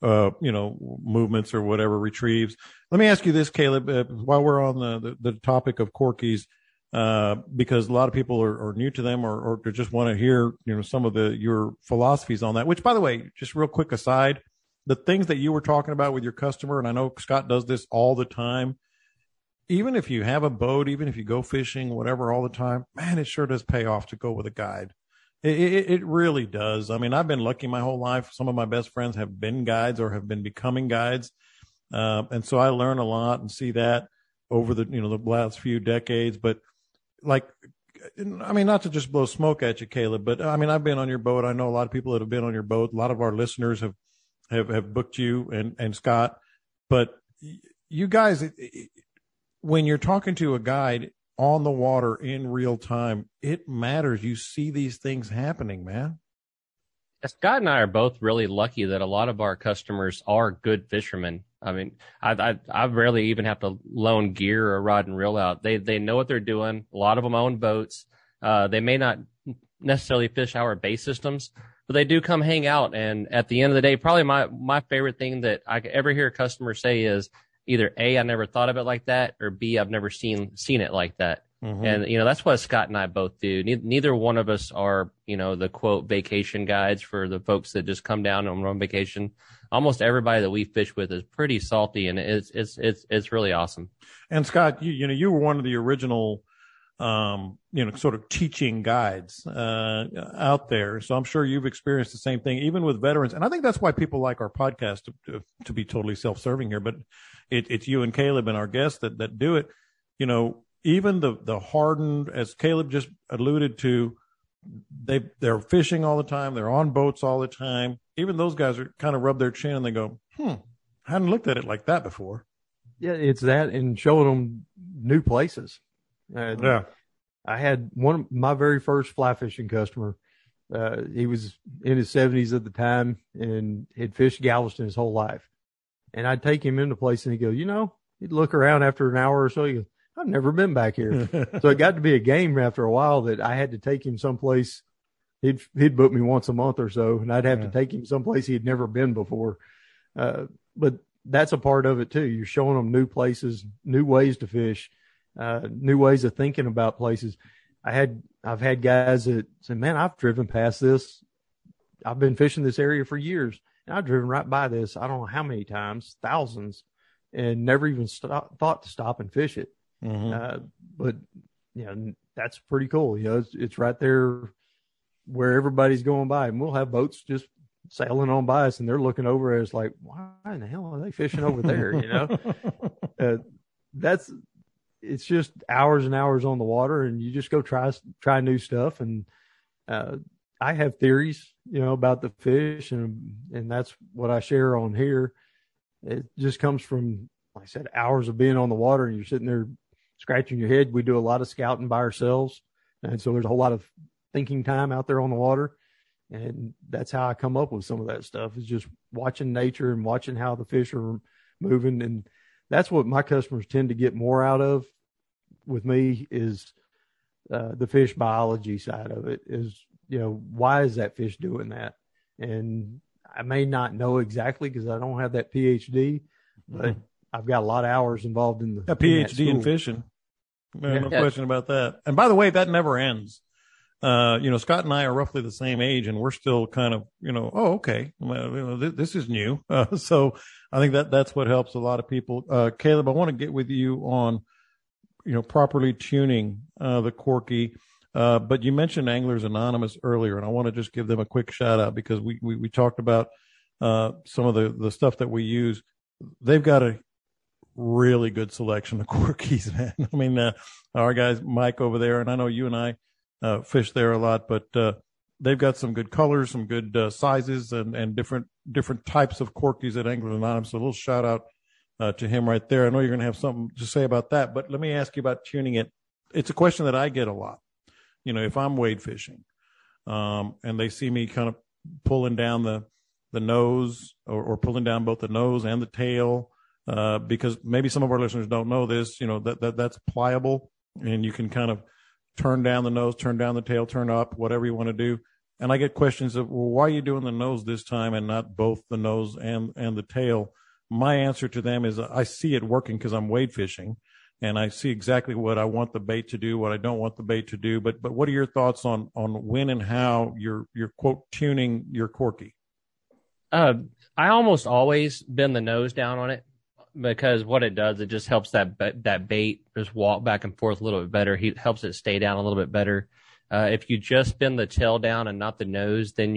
movements or whatever, retrieves. Let me ask you this, Caleb, while we're on the topic of Corkies, because a lot of people are new to them or just want to hear, some of your philosophies on that, which, by the way, just real quick aside, the things that you were talking about with your customer, and I know Scott does this all the time, even if you have a boat, even if you go fishing, whatever, all the time, man, it sure does pay off to go with a guide. It really does. I mean, I've been lucky my whole life. Some of my best friends have been guides or have been becoming guides. And so I learn a lot and see that over the last few decades. But not to just blow smoke at you, Caleb, but I've been on your boat. I know a lot of people that have been on your boat. A lot of our listeners have booked you and Scott. But you guys, when you're talking to a guide on the water in real time, it matters. You see these things happening, man. Scott and I are both really lucky that a lot of our customers are good fishermen. I mean, I rarely even have to loan gear or rod and reel out. They know what they're doing. A lot of them own boats. They may not necessarily fish our bait systems, but they do come hang out. And at the end of the day, probably my favorite thing that I ever hear a customer say is either A, I never thought of it like that, or B, I've never seen it like that. Mm-hmm. And, you know, that's what Scott and I both do. Neither one of us are, you know, the quote vacation guides for the folks that just come down on vacation. Almost everybody that we fish with is pretty salty, and it's really awesome. And Scott, you were one of the original, sort of teaching guides, out there. So I'm sure you've experienced the same thing, even with veterans. And I think that's why people like our podcast, to be totally self-serving here, but it's you and Caleb and our guests that do it. You know, even the hardened, as Caleb just alluded to, they're fishing all the time. They're on boats all the time. Even those guys are kind of rub their chin and they go, I hadn't looked at it like that before. Yeah, it's that, and showing them new places. Yeah. I had my very first fly fishing customer. He was in his 70s at the time and had fished Galveston his whole life. And I'd take him into place and he'd go, he'd look around after an hour or so. He goes, I've never been back here. So it got to be a game after a while that I had to take him someplace. He'd book me once a month or so, and I'd have to take him someplace he'd never been before. But that's a part of it too. You're showing them new places, new ways to fish, new ways of thinking about places. I've had guys that say, man, I've driven past this. I've been fishing this area for years, and I've driven right by this. I don't know how many times, thousands, and never even thought to stop and fish it. Mm-hmm. But that's pretty cool. It's right there where everybody's going by, and we'll have boats just sailing on by us, and they're looking over at us like, why in the hell are they fishing over there? It's just hours and hours on the water, and you just go try new stuff. And I have theories, about the fish, and that's what I share on here. It just comes from, like I said, hours of being on the water, and you're sitting there scratching your head. We do a lot of scouting by ourselves, and so there's a whole lot of thinking time out there on the water. And that's how I come up with some of that stuff, is just watching nature and watching how the fish are moving. And that's what my customers tend to get more out of with me, is the fish biology side of it. Is, why is that fish doing that? And I may not know exactly because I don't have that PhD, but I've got a lot of hours involved in the PhD in fishing. No question about that. And by the way, that never ends. Scott and I are roughly the same age, and we're still kind of, okay, this is new. So I think that's what helps a lot of people. Caleb, I want to get with you on, properly tuning the Corky. But you mentioned Anglers Anonymous earlier, and I want to just give them a quick shout out, because we talked about some of the stuff that we use. They've got a really good selection of Corkies, man. I mean, our guys, Mike over there, and I know you and I fish there a lot, but they've got some good colors, some good sizes, and different types of Corkies at Anglers Anonymous. So a little shout out to him right there. I know you're going to have something to say about that, but let me ask you about tuning it. It's a question that I get a lot. If I'm wade fishing, and they see me kind of pulling down the nose, or pulling down both the nose and the tail, because maybe some of our listeners don't know this, that's pliable, and you can kind of turn down the nose, turn down the tail, turn up, whatever you want to do. And I get questions of, well, why are you doing the nose this time and not both the nose and the tail? My answer to them is, I see it working because I'm wade fishing, and I see exactly what I want the bait to do, what I don't want the bait to do. But what are your thoughts on when and how you're quote tuning your Corky? I almost always bend the nose down on it, because what it does, it just helps that bait just walk back and forth a little bit better. He helps it stay down a little bit better. If you just bend the tail down and not the nose, then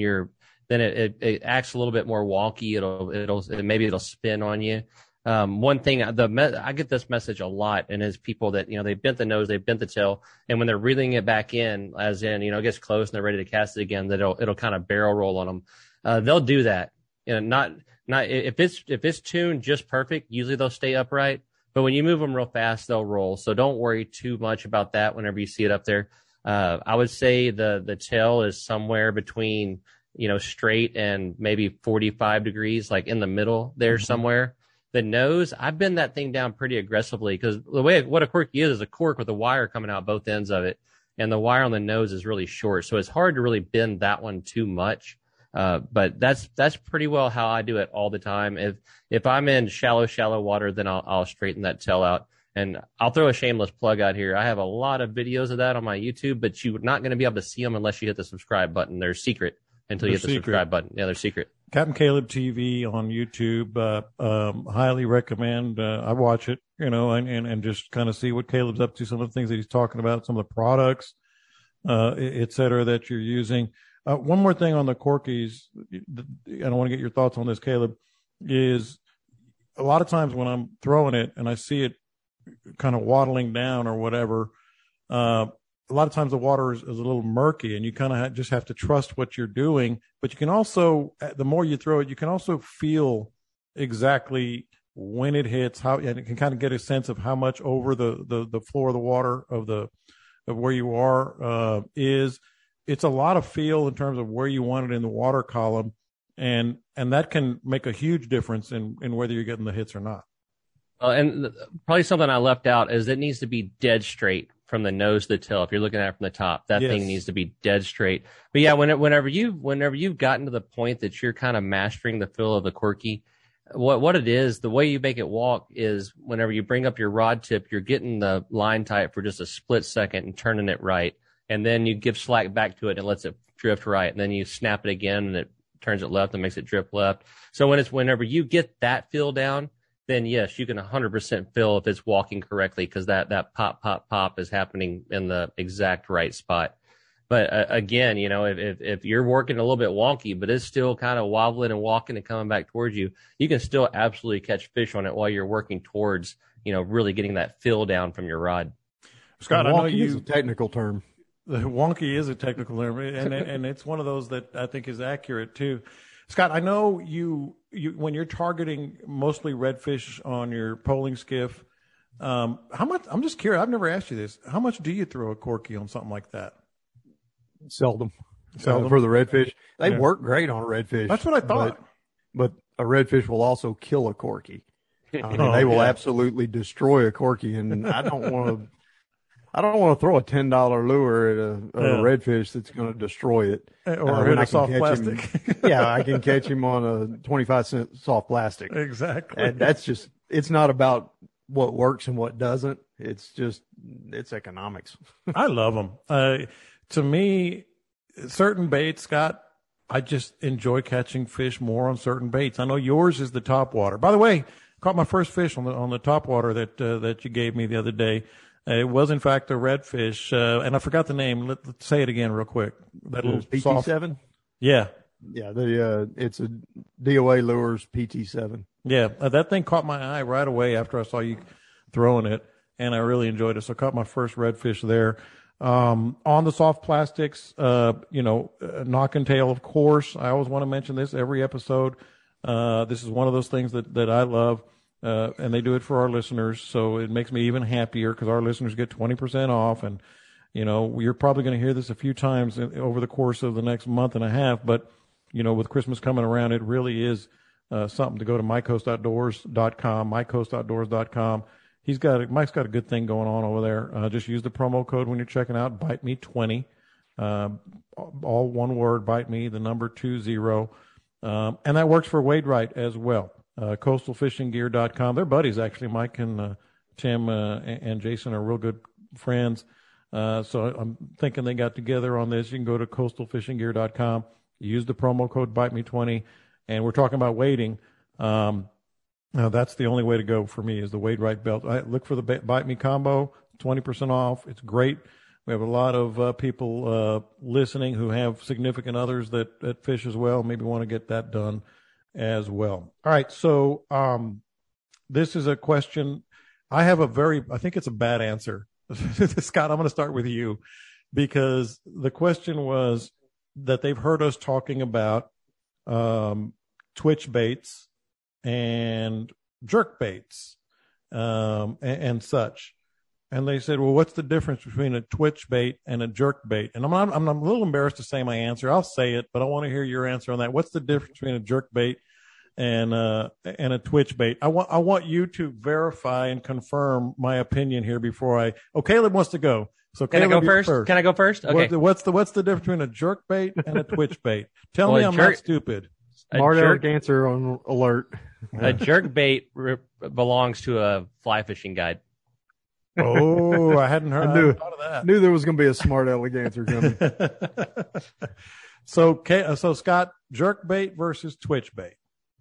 it acts a little bit more wonky. It'll spin on you. One thing, I get this message a lot, and is people that, they bent the nose, they bent the tail, and when they're reeling it back in, as in, it gets close and they're ready to cast it again, that it'll kind of barrel roll on them. They'll do that. Not if it's tuned just perfect, usually they'll stay upright, but when you move them real fast, they'll roll. So don't worry too much about that whenever you see it up there. I would say the tail is somewhere between, straight and maybe 45 degrees, like in the middle there somewhere. The nose, I bend that thing down pretty aggressively, because what a Corky is a cork with a wire coming out both ends of it, and the wire on the nose is really short, so it's hard to really bend that one too much. But that's pretty well how I do it all the time. If I'm in shallow water, then I'll straighten that tail out. And I'll throw a shameless plug out here. I have a lot of videos of that on my YouTube, but you're not going to be able to see them unless you hit the subscribe button. They're secret until you hit the subscribe button. Yeah, they're secret. Captain Caleb TV on YouTube. Highly recommend. I watch it, and just kind of see what Caleb's up to, some of the things that he's talking about, some of the products, et cetera, that you're using. One more thing on the Corkies, and I want to get your thoughts on this, Caleb, is a lot of times when I'm throwing it and I see it kind of waddling down or whatever, a lot of times the water is a little murky, and you kind of just have to trust what you're doing. But you can also, the more you throw it, you can also feel exactly when it hits, and it can kind of get a sense of how much over the floor of the water of where you are is. It's a lot of feel in terms of where you want it in the water column, and that can make a huge difference in whether you're getting the hits or not. And probably something I left out is it needs to be dead straight from the nose to the tail. If you're looking at it from the top, that thing needs to be dead straight. But yeah, whenever you've gotten to the point that you're kind of mastering the feel of the Corky, what it is, the way you make it walk is whenever you bring up your rod tip, you're getting the line tight for just a split second and turning it right. And then you give slack back to it and it lets it drift right. And then you snap it again and it turns it left and makes it drift left. So whenever you get that feel down, then yes, you can 100% feel if it's walking correctly, because that pop, pop, pop is happening in the exact right spot. But again, if you're working a little bit wonky, but it's still kind of wobbling and walking and coming back towards you, you can still absolutely catch fish on it while you're working towards, really getting that feel down from your rod. Scott, I know you is a technical term. Wonky is a technical term, and it's one of those that I think is accurate too. Scott, I know you when you're targeting mostly redfish on your poling skiff, how much? I'm just curious. I've never asked you this. How much do you throw a Corky on something like that? Seldom. For the redfish. They work great on a redfish. That's what I thought. But a redfish will also kill a Corky. They will absolutely destroy a Corky, and I don't want to throw a $10 lure at a redfish that's going to destroy it. Or hit a soft plastic. I can catch him on a 25-cent soft plastic. Exactly. And it's not about what works and what doesn't. It's economics. I love them. To me, certain baits, Scott, I just enjoy catching fish more on certain baits. I know yours is the top water. By the way, caught my first fish on the top water that you gave me the other day. It was, in fact, a redfish, and I forgot the name. Let's say it again real quick. That little PT7? Yeah. Yeah, it's a DOA Lures PT7. Yeah, that thing caught my eye right away after I saw you throwing it, and I really enjoyed it. So I caught my first redfish there. On the soft plastics, knock and tail, of course. I always want to mention this every episode. This is one of those things that I love. And they do it for our listeners, so it makes me even happier because our listeners get 20% off. And, you're probably going to hear this a few times over the course of the next month and a half. But, with Christmas coming around, it really is something to go to mycoastoutdoors.com, mycoastoutdoors.com. Mike's got a good thing going on over there. Just use the promo code when you're checking out, Bite Me 20. All one word, Bite Me, the number 20. And that works for Wade Wright as well. Coastalfishinggear.com. They're buddies, actually. Mike and Tim and Jason are real good friends. So I'm thinking they got together on this. You can go to coastalfishinggear.com, use the promo code BiteMe20, and we're talking about wading. That's the only way to go for me is the Wade Wright belt. I look for the Bite Me combo, 20% off. It's great. We have a lot of people listening who have significant others that fish as well, maybe want to get that done as well. All right, so this is a question. I think it's a bad answer. Scott, I'm going to start with you because the question was that they've heard us talking about twitch baits and jerk baits and such. And they said, well, what's the difference between a twitch bait and a jerk bait? And I'm a little embarrassed to say my answer. I'll say it, but I want to hear your answer on that. What's the difference between a jerk bait and a twitch bait? I want you to verify and confirm my opinion here before Caleb wants to go. So can Caleb, I go first? Can I go first? Okay. What's the difference between a jerk bait and a twitch bait? Tell me I'm not stupid. Smart Eric answer on alert. A jerk bait belongs to a fly fishing guide. Oh, I hadn't heard. I thought of that. Knew there was going to be a smart alligator coming. So Scott, jerk bait versus twitch bait.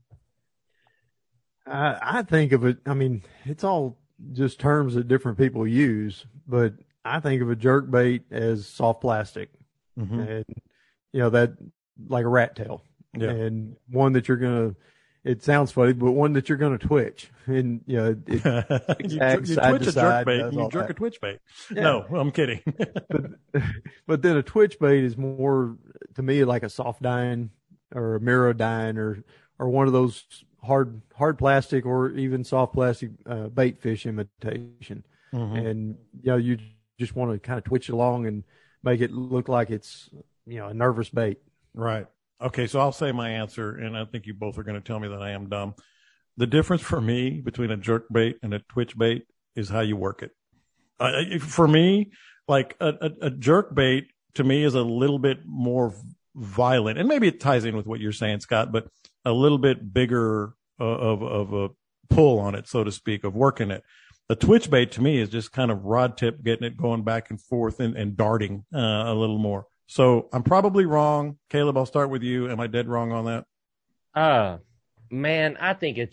I think of it. I mean, it's all just terms that different people use, but I think of a jerk bait as soft plastic, and that like a rat tail, and one that you're gonna. It sounds funny, but one that you're going to twitch, and you twitch a jerk bait, and you jerk a twitch bait. Yeah. No, I'm kidding. but then a twitch bait is more to me like a soft dine or a Mirodine or one of those hard plastic or even soft plastic bait fish imitation, and you just want to kind of twitch along and make it look like it's a nervous bait. Right. Okay, so I'll say my answer, and I think you both are going to tell me that I am dumb. The difference for me between a jerk bait and a twitch bait is how you work it. For me, like a jerk bait to me is a little bit more violent, and maybe it ties in with what you're saying, Scott, but a little bit bigger of a pull on it, so to speak, of working it. The twitch bait to me is just kind of rod tip, getting it going back and forth and darting a little more. So I'm probably wrong. Caleb, I'll start with you. Am I dead wrong on that? Man, I think it's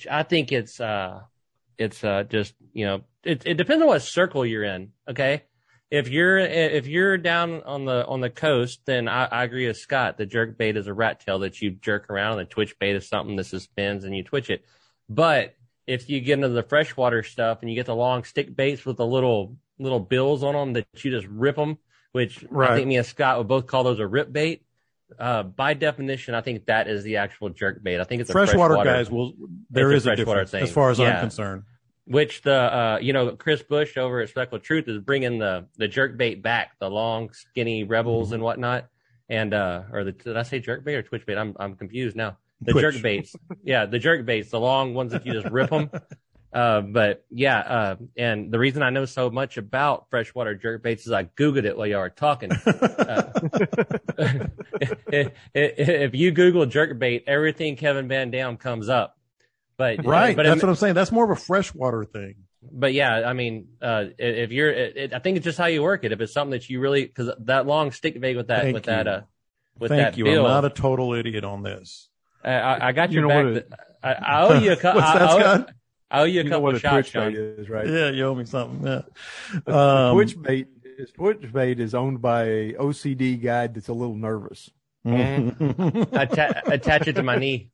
just, it depends on what circle you're in. Okay. If you're down on the coast, then I agree with Scott. The jerk bait is a rat tail that you jerk around. The twitch bait is something that suspends and you twitch it. But if you get into the freshwater stuff and you get the long stick baits with the little bills on them that you just rip them, which I think me and Scott would both call those a rip bait. By definition, I think that is the actual jerk bait. I think it's a freshwater guys. There is a difference thing, as far as I'm concerned. Which Chris Bush over at Speckled Truth is bringing the jerk bait back, the long, skinny rebels and whatnot. And did I say jerk bait or twitch bait? I'm confused now. The twitch. Jerk baits, the jerk baits, the long ones that you just rip them. And the reason I know so much about freshwater jerk baits is I Googled it while y'all were talking. If you Google jerk bait, everything Kevin Van Dam comes up. But that's what I'm saying. That's more of a freshwater thing. But yeah, I mean, if you're, I think it's just how you work it. If it's something that you really, because that long stick bait with that Thank you. bill, I'm not a total idiot on this. I got your back. I owe you a couple. I owe you a couple of shots, Sean. Is, right? Yeah, you owe me something. Yeah. Twitch bait is owned by a OCD guy that's a little nervous. Attach it to my knee.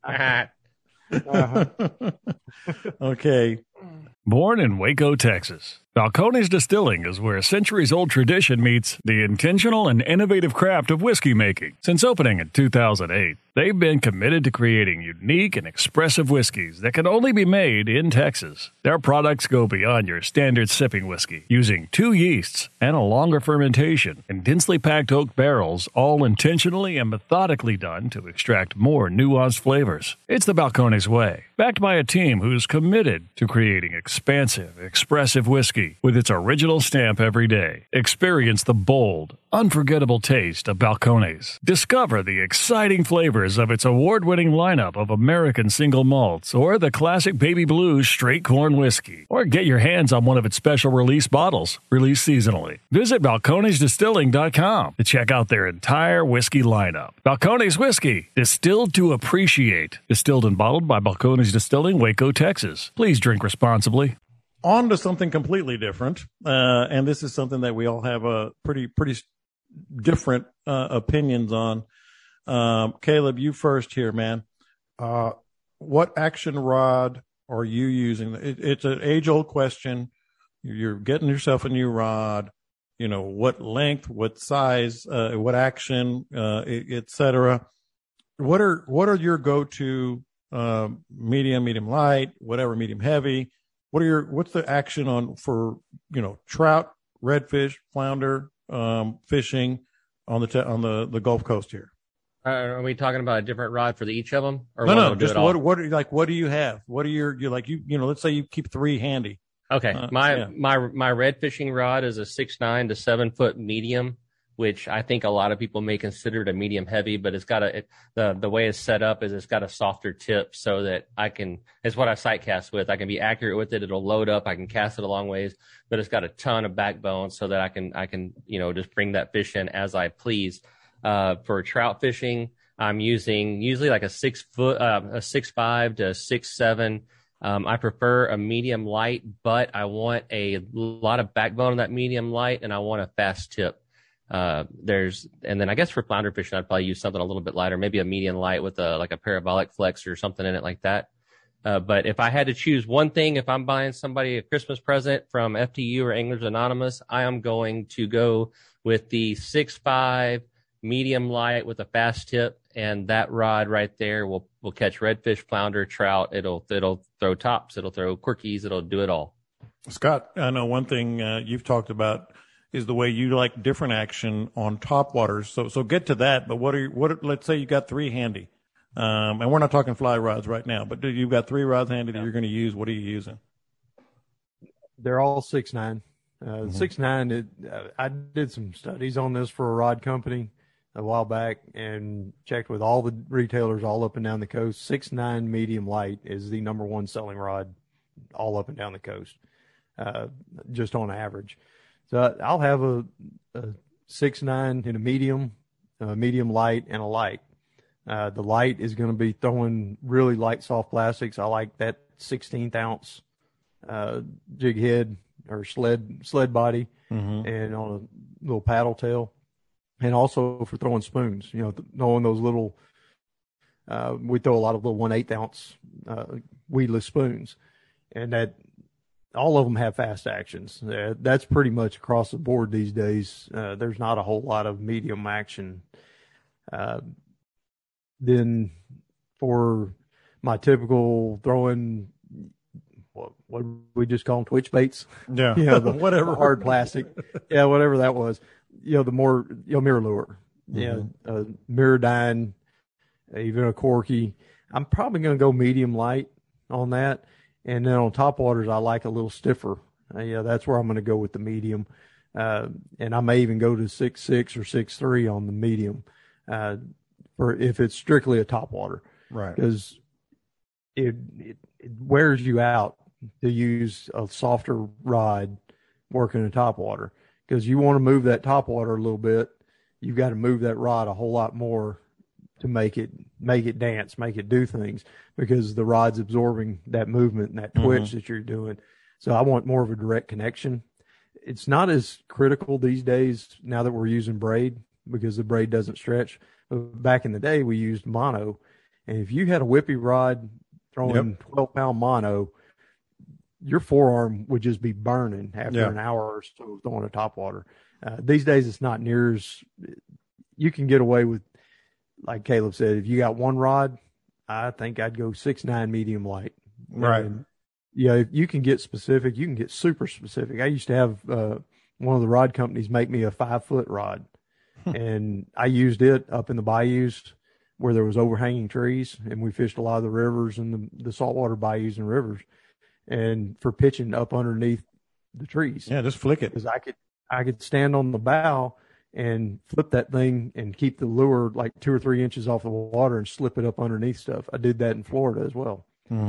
Okay. Born in Waco, Texas, Balcones Distilling is where centuries-old tradition meets the intentional and innovative craft of whiskey making. Since opening in 2008, they've been committed to creating unique and expressive whiskeys that can only be made in Texas. Their products go beyond your standard sipping whiskey, using 2 yeasts and a longer fermentation in densely packed oak barrels, all intentionally and methodically done to extract more nuanced flavors. It's the Balcones way, backed by a team who's committed to creating expansive, expressive whiskey with its original stamp every day. Experience the bold, unforgettable taste of Balcones. Discover the exciting flavors of its award-winning lineup of American single malts or the classic Baby Blues straight corn whiskey. Or get your hands on one of its special release bottles, released seasonally. Visit BalconesDistilling.com to check out their entire whiskey lineup. Balcones Whiskey, distilled to appreciate. Distilled and bottled by Balcones Distilling, Waco, Texas. Please drink responsibly. On to something completely different, and this is something that we all have a pretty different opinions on. Caleb, you first here, man. What action rod are you using? It's an age-old question. You're getting yourself a new rod. What length, what size, what action, etc. What are your go-to medium light, whatever, medium heavy? What's the action for trout, redfish, flounder, fishing on the Gulf Coast here? Are we talking about a different rod for each of them? Or no, just what do you have? What are you're like, let's say you keep 3 handy. Okay. My red fishing rod is a 6'9" to 7 foot medium which I think a lot of people may consider it a medium heavy, but it's got the way it's set up is it's got a softer tip so that it's what I sight cast with. I can be accurate with it. It'll load up. I can cast it a long ways, but it's got a ton of backbone so that I can, just bring that fish in as I please. For trout fishing, I'm using usually like a 6'5" to 6'7". I prefer a medium light, but I want a lot of backbone on that medium light, and I want a fast tip. And then I guess for flounder fishing, I'd probably use something a little bit lighter, maybe a medium light with like a parabolic flex or something in it like that. But if I had to choose one thing, if I'm buying somebody a Christmas present from FTU or Anglers Anonymous, I am going to go with the 6'5" medium light with a fast tip, and that rod right there will catch redfish, flounder, trout. It'll throw tops, it'll throw quirkies, it'll do it all. Scott, I know one thing you've talked about is the way you like different action on top waters. So get to that. But let's say you got 3 handy, and we're not talking fly rods right now, but you've got 3 rods handy that you're going to use. What are you using? They're all 6'9". 6'9". I did some studies on this for a rod company a while back and checked with all the retailers all up and down the coast. 6'9" medium light is the number 1 selling rod all up and down the coast, just on average. So I'll have a 6'9" in a medium light, and a light. The light is going to be throwing really light soft plastics. I like that 16th ounce jig head or sled body, and on a little paddle tail. And also for throwing spoons, throwing those little, we throw a lot of little 1/8 ounce weedless spoons, and that all of them have fast actions. That's pretty much across the board these days. There's not a whole lot of medium action. Then for my typical throwing, what we just call them, twitch baits. Yeah. Whatever hard plastic. Yeah. Whatever that was. The more, mirror lure, Miradyne, even a Corky. I'm probably going to go medium light on that. And then on top waters, I like a little stiffer. That's where I'm going to go with the medium. And I may even go to 6'6" or 6'3" on the medium, for if it's strictly a top water. Right. Because it wears you out to use a softer rod working in top water. Because you want to move that top water a little bit, you've got to move that rod a whole lot more to make it dance, make it do things, because the rod's absorbing that movement and that twitch that you're doing. So I want more of a direct connection. It's not as critical these days now that we're using braid, because the braid doesn't stretch. But back in the day, we used mono, and if you had a whippy rod throwing 12-pound mono, your forearm would just be burning after an hour or so throwing a top water. These days, it's not near as you can get away with. Like Caleb said, if you got 1 rod, I think I'd go 6'9" medium light. Right. And, if you can get specific, you can get super specific. I used to have one of the rod companies make me a 5-foot rod, and I used it up in the bayous where there was overhanging trees, and we fished a lot of the rivers and the saltwater bayous and rivers. And for pitching up underneath the trees. Yeah, just flick it. Because I could stand on the bow and flip that thing and keep the lure like 2 or 3 inches off the water and slip it up underneath stuff. I did that in Florida as well.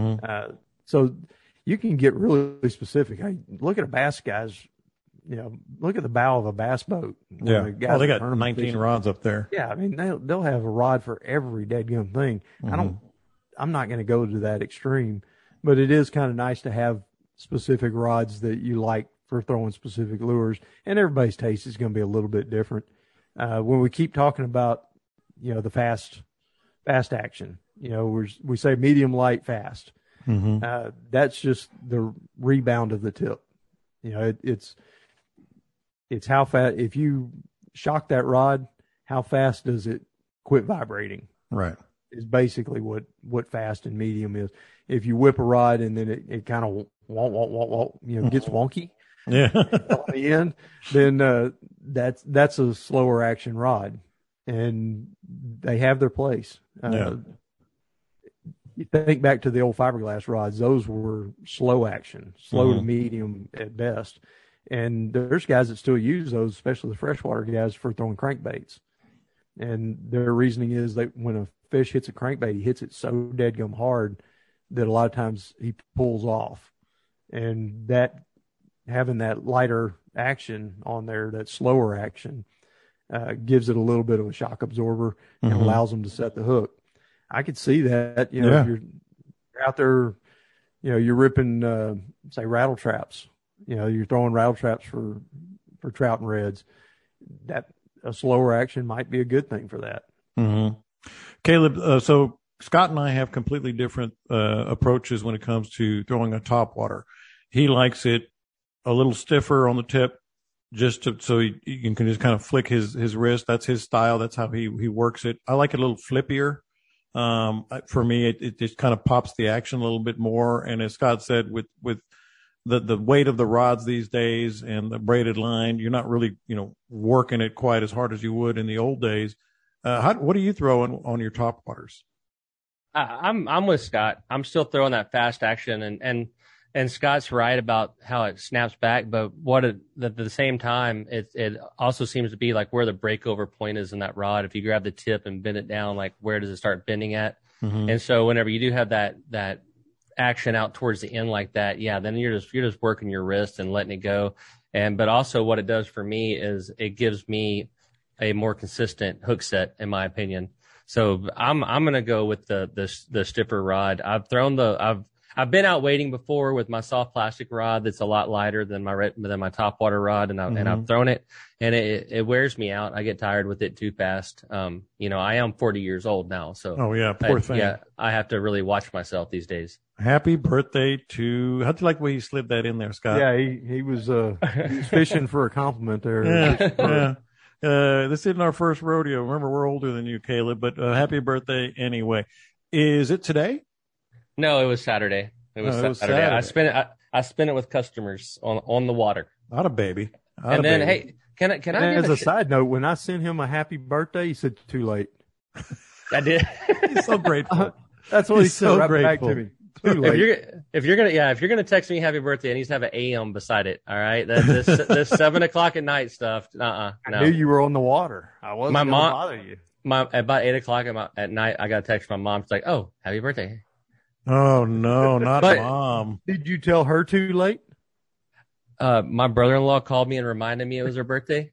So you can get really specific. Look at a bass guy's, look at the bow of a bass boat. Yeah. They got 19 rods up there. Yeah. I mean, they'll have a rod for every dadgum thing. I'm not going to go to that extreme. But it is kind of nice to have specific rods that you like for throwing specific lures, and everybody's taste is going to be a little bit different. When we keep talking about, the fast action, we say medium, light, fast. That's just the rebound of the tip. It's how fast, if you shock that rod, how fast does it quit vibrating? Right. Is basically what fast and medium is. If you whip a rod and then it kind of gets wonky on the end, then that's a slower action rod, and they have their place. You think back to the old fiberglass rods; those were slow action, slow to medium at best, And there's guys that still use those, especially the freshwater guys, for throwing crankbaits. And their reasoning is that when a fish hits a crankbait, he hits it so deadgum hard that a lot of times he pulls off. And that having that lighter action on there, that slower action, gives it a little bit of a shock absorber and allows them to set the hook. I could see that, if you're out there, you're ripping, say, rattle traps. You're throwing rattle traps for trout and reds. That a slower action might be a good thing for that. Mm-hmm. Caleb, so Scott and I have completely different approaches when it comes to throwing a topwater. He likes it a little stiffer on the tip, so you can just kind of flick his wrist. That's his style. That's how he works it. I like it a little flippier. For me, it just kind of pops the action a little bit more. And as Scott said, with the weight of the rods these days and the braided line, you're not really, working it quite as hard as you would in the old days. What do you throw on your topwaters? I'm with Scott. I'm still throwing that fast action, and Scott's right about how it snaps back. But at the same time, it also seems to be like where the breakover point is in that rod. If you grab the tip and bend it down, like where does it start bending at? Mm-hmm. And so whenever you do have that action out towards the end like that, then you're just working your wrist and letting it go. But also what it does for me is it gives me a more consistent hook set, in my opinion. So I'm gonna go with the stiffer rod. I've been out wading before with my soft plastic rod that's a lot lighter than my topwater rod, and I've thrown it, and it wears me out. I get tired with it too fast. I am 40 years old now, so poor thing. Yeah, I have to really watch myself these days. Happy birthday to! How'd you like the way you slid that in there, Scott? Yeah, he was fishing for a compliment there. Yeah. This isn't our first rodeo. Remember, we're older than you, Caleb, but happy birthday anyway. Is it today? No, it was Saturday. It was Saturday. I spent it with customers on the water. Not a baby. Hey, can I? As a side note, when I sent him a happy birthday, he said too late. I did. He's so grateful. That's what he said right back to me. Too late. If you're gonna text me happy birthday, it needs to have an AM beside it. All right, this 7:00 at night stuff. No. I knew you were on the water. I wasn't going to bother you. About 8:00 at night, I got a text from my mom. She's like, "Oh, happy birthday." Oh no, not Mom. Did you tell her too late? My brother-in-law called me and reminded me it was her birthday.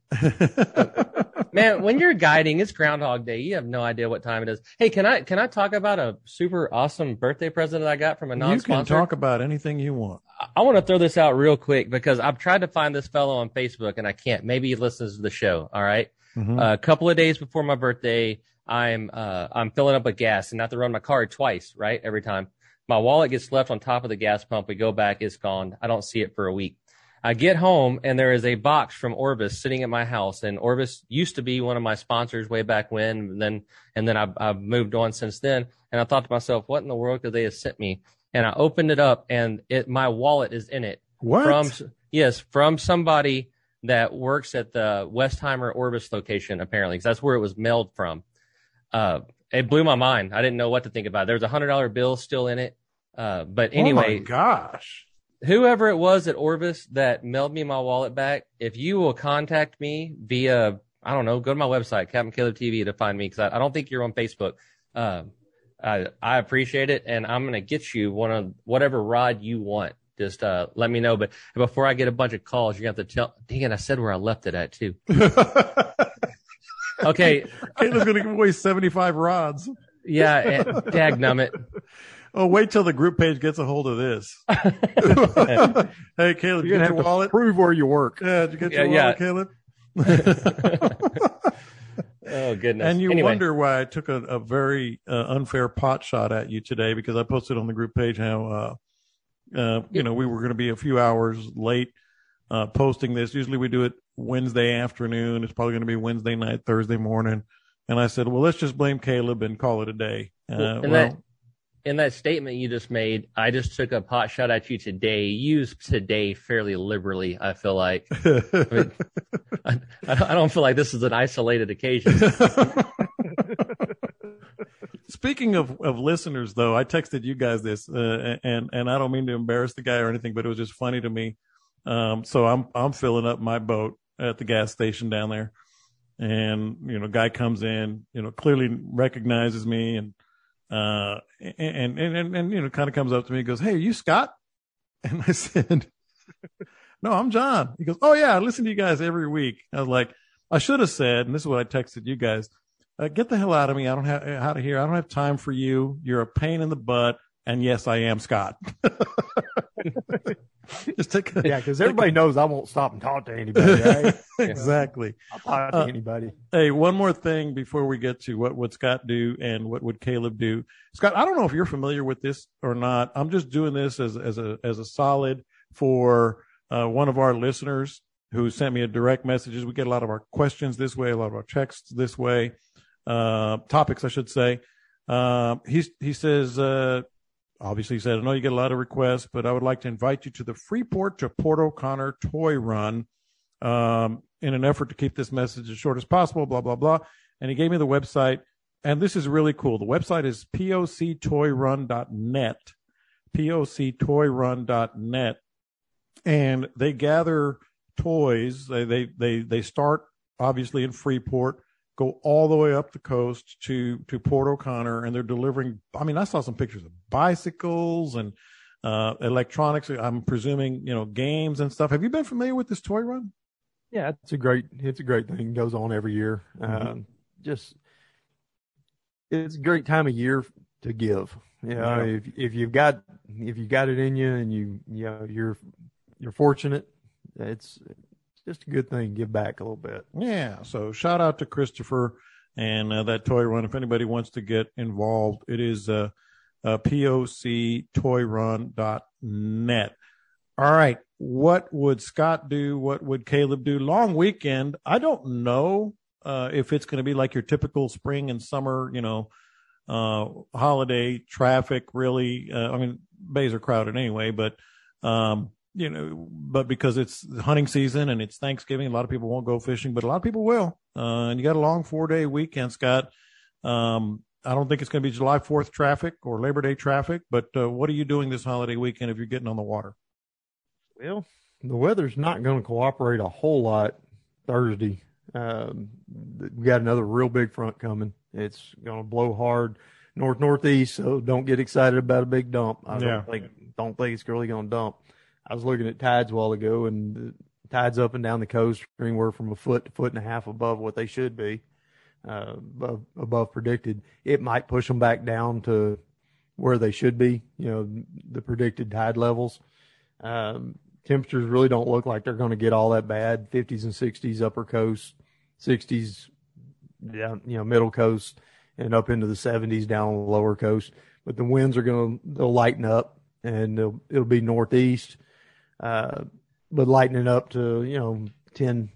Man, when you're guiding, it's Groundhog Day. You have no idea what time it is. Hey, can I talk about a super awesome birthday present that I got from a non-sponsor? You can talk about anything you want. I want to throw this out real quick because I've tried to find this fellow on Facebook and I can't. Maybe he listens to the show. All right. Mm-hmm. A couple of days before my birthday, I'm filling up with gas and I have to run my card twice, right? Every time. My wallet gets left on top of the gas pump. We go back. It's gone. I don't see it for a week. I get home and there is a box from Orvis sitting at my house. And Orvis used to be one of my sponsors way back when. And then I've moved on since then. And I thought to myself, what in the world could they have sent me? And I opened it up and my wallet is in it. What? From somebody that works at the Westheimer Orvis location, apparently, because that's where it was mailed from. It blew my mind. I didn't know what to think about it. There's a $100 bill still in it. But anyway. Oh my gosh. Whoever it was at Orvis that mailed me my wallet back, if you will contact me via, I don't know, go to my website, Captain Caleb TV, to find me, because I don't think you're on Facebook. I appreciate it, and I'm going to get you one of whatever rod you want. Just let me know. But before I get a bunch of calls, you're going to have to tell. Dang it, I said where I left it at, too. Okay. Caleb's going to give away 75 rods. Yeah, dagnummit. Oh, wait till the group page gets a hold of this. Hey, Caleb, you're going to have to prove where you work. Yeah, did you get your wallet, Caleb? Oh, goodness. And you wonder why I took a very unfair pot shot at you today, because I posted on the group page how, we were going to be a few hours late posting this. Usually we do it Wednesday afternoon. It's probably going to be Wednesday night, Thursday morning. And I said, well, let's just blame Caleb and call it a day. In that statement you just made, I just took a pot shot at you today. Used today fairly liberally, I feel like. I don't feel like this is an isolated occasion. Speaking of listeners, though, I texted you guys this, and I don't mean to embarrass the guy or anything, but it was just funny to me. So I'm filling up my boat at the gas station down there, and guy comes in, clearly recognizes me, and kind of comes up to me and goes, "Hey, are you Scott?" And I said, "No, I'm John." He goes, "Oh yeah, I listen to you guys every week." I was like, I should have said, and this is what I texted you guys: "Get the hell out of me! I don't have time for you. You're a pain in the butt." And yes, I am Scott. Because everybody knows I won't stop and talk to anybody, right? Exactly. I'll talk to anybody. Hey, one more thing before we get to what would Scott do and what would Caleb do. Scott, I don't know if you're familiar with this or not. I'm just doing this as a solid for one of our listeners who sent me a direct messages. We get a lot of our questions this way, a lot of our texts this way, topics, I should say. He says, obviously, he said, "I know you get a lot of requests, but I would like to invite you to the Freeport to Port O'Connor toy run in an effort to keep this message as short as possible, blah, blah, blah." And he gave me the website, and this is really cool. The website is poctoyrun.net, poctoyrun.net, and they gather toys. They start, obviously, in Freeport, go all the way up the coast to Port O'Connor, and they're delivering. I mean, I saw some pictures of bicycles and electronics. I'm presuming, games and stuff. Have you been familiar with this toy run? Yeah, it's a great thing. It goes on every year. It's a great time of year to give. If you've got it in you, and you're fortunate, it's just a good thing. Give back a little bit. Yeah. So shout out to Christopher and that toy run. If anybody wants to get involved, it is poctoyrun.net. All right. What would Scott do? What would Caleb do? Long weekend. I don't know if it's going to be like your typical spring and summer, holiday traffic, really. I mean, bays are crowded anyway, but but because it's hunting season and it's Thanksgiving, a lot of people won't go fishing, but a lot of people will. And you got a long 4-day weekend, Scott. I don't think it's going to be July 4th traffic or Labor Day traffic, but what are you doing this holiday weekend if you're getting on the water? Well, the weather's not going to cooperate a whole lot Thursday. We got another real big front coming. It's going to blow hard northeast, so don't get excited about a big dump. I don't think it's really going to dump. I was looking at tides a while ago, and the tides up and down the coast are anywhere from a foot to foot and a half above what they should be, above predicted. It might push them back down to where they should be, the predicted tide levels. Temperatures really don't look like they're going to get all that bad. 50s and 60s upper coast, 60s down, middle coast, and up into the 70s down on the lower coast. But the winds they'll lighten up, and it'll be northeast. But lightening up to 10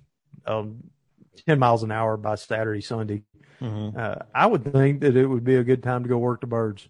miles an hour by Saturday, Sunday. Mm-hmm. I would think that it would be a good time to go work the birds.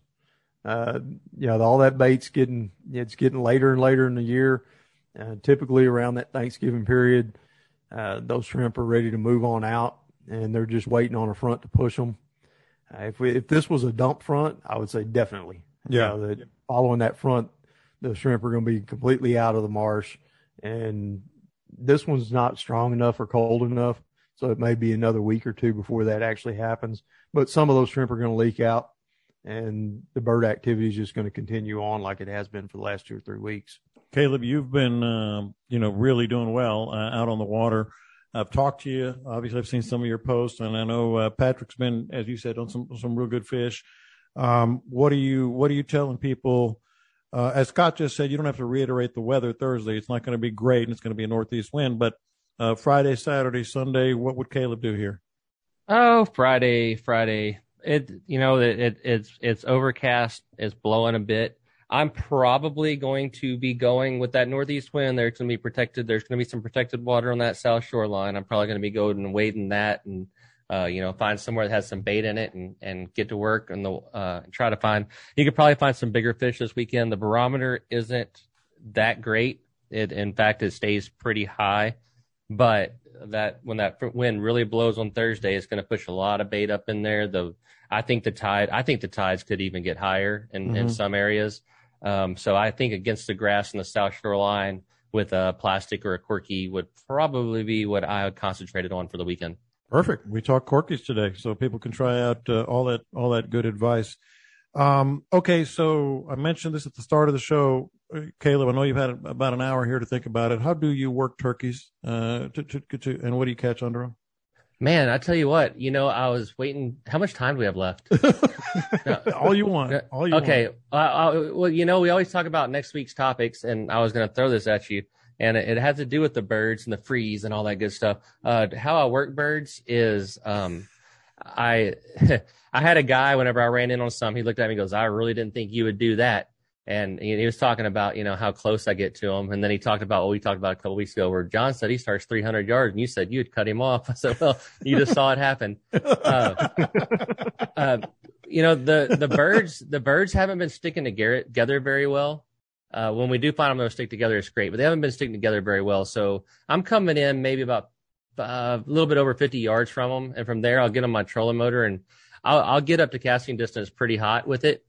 All that bait's getting later and later in the year. Typically around that Thanksgiving period, those shrimp are ready to move on out, and they're just waiting on a front to push them. If this was a dump front, I would say definitely. Yeah. Following that front, the shrimp are going to be completely out of the marsh, and this one's not strong enough or cold enough, so it may be another week or two before that actually happens. But some of those shrimp are going to leak out, and the bird activity is just going to continue on like it has been for the last 2 or 3 weeks. Caleb, you've been, really doing well out on the water. I've talked to you. Obviously, I've seen some of your posts, and I know Patrick's been, as you said, on some real good fish. What are you telling people? As Scott just said, you don't have to reiterate the weather Thursday. It's not going to be great, and it's going to be a northeast wind. But Friday, Saturday, Sunday, what would Caleb do here? Oh, Friday. It's overcast. It's blowing a bit. I'm probably going to be going with that northeast wind. There's going to be protected. There's going to be some protected water on that south shoreline. I'm probably going to be going and wading that and, find somewhere that has some bait in it and get to work and try to find. You could probably find some bigger fish this weekend. The barometer isn't that great. In fact, it stays pretty high. But when that wind really blows on Thursday, it's going to push a lot of bait up in there. I think the tides could even get higher in some areas. So I think against the grass in the south shoreline with a plastic or a corky would probably be what I would concentrate on for the weekend. Perfect. We talked corkies today, so people can try out all that good advice. Okay, so I mentioned this at the start of the show. Caleb, I know you've had about an hour here to think about it. How do you work turkeys, and what do you catch under them? Man, I tell you what, I was waiting. How much time do we have left? All you want. Okay. Well, we always talk about next week's topics, and I was going to throw this at you, and it has to do with the birds and the freeze and all that good stuff. How I work birds is I had a guy, whenever I ran in on some, he looked at me and goes, I really didn't think you would do that. And he was talking about, how close I get to him. And then he talked about what we talked about a couple weeks ago, where John said he starts 300 yards and you said you'd cut him off. I said, well, you just saw it happen. The birds haven't been sticking together very well. When we do find them, they'll stick together. It's great, but they haven't been sticking together very well. So I'm coming in maybe about a little bit over 50 yards from them. And from there, I'll get on my trolling motor and I'll get up to casting distance pretty hot with it.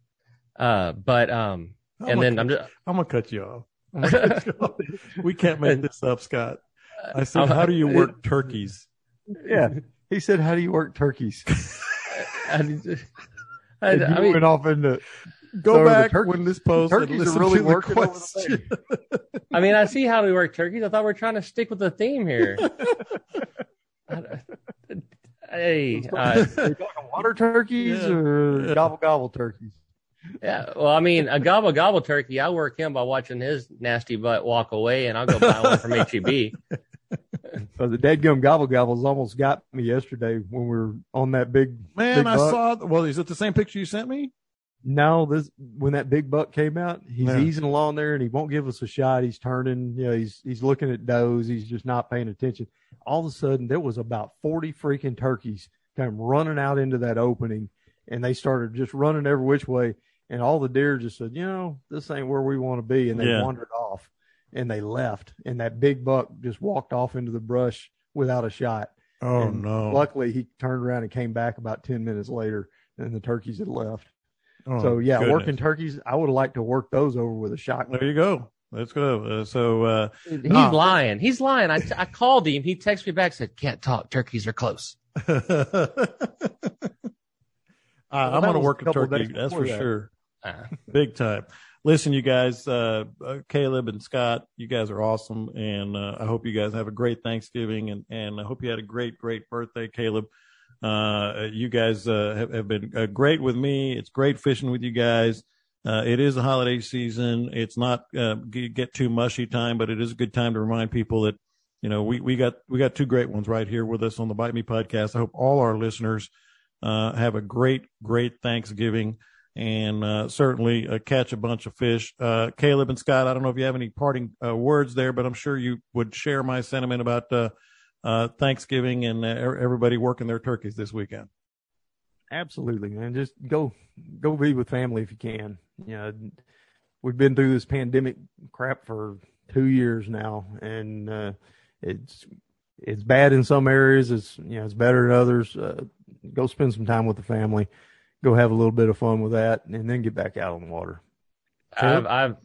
I'm gonna cut you off. We can't make this up, Scott. I said, how do you work turkeys? Yeah, he said, how do you work turkeys? I mean, went off into go back when this post. Turkeys are really working over the I mean, I see how we work turkeys. I thought we were trying to stick with the theme here. Hey, are you talking water turkeys or gobble gobble turkeys? Yeah, well, I mean, a gobble gobble turkey, I work him by watching his nasty butt walk away, and I'll go buy one from HEB. So the dadgum gobble gobbles almost got me yesterday when we were on that big man. I saw. Well, is it the same picture you sent me? No, when that big buck came out, he's easing along there and he won't give us a shot. He's turning, he's looking at does. He's just not paying attention. All of a sudden, there was about 40 freaking turkeys come running out into that opening, and they started just running every which way. And all the deer just said, this ain't where we want to be. And they wandered off and they left. And that big buck just walked off into the brush without a shot. Oh, and no. Luckily, he turned around and came back about 10 minutes later, and the turkeys had left. Oh, so, goodness. Working turkeys, I would have liked to work those over with a shotgun. There you go. Let's go. He's lying. He's lying. I called him. He texted me back, said, can't talk. Turkeys are close. I'm going to work a turkey. That's for sure. Big time. Listen, you guys, Caleb and Scott, you guys are awesome. And I hope you guys have a great Thanksgiving. And I hope you had a great, great birthday, Caleb. You guys have been great with me. It's great fishing with you guys. It is the holiday season. It's not get too mushy time, but it is a good time to remind people that, we got two great ones right here with us on the Bite Me podcast. I hope all our listeners have a great, great Thanksgiving and certainly catch a bunch of fish. Caleb and Scott, I don't know if you have any parting words there, but I'm sure you would share my sentiment about Thanksgiving and everybody working their turkeys this weekend. Absolutely, man. Just go be with family if you can. We've been through this pandemic crap for 2 years now, and it's bad in some areas. It's better in others. Go spend some time with the family. Go have a little bit of fun with that, and then get back out on the water. I've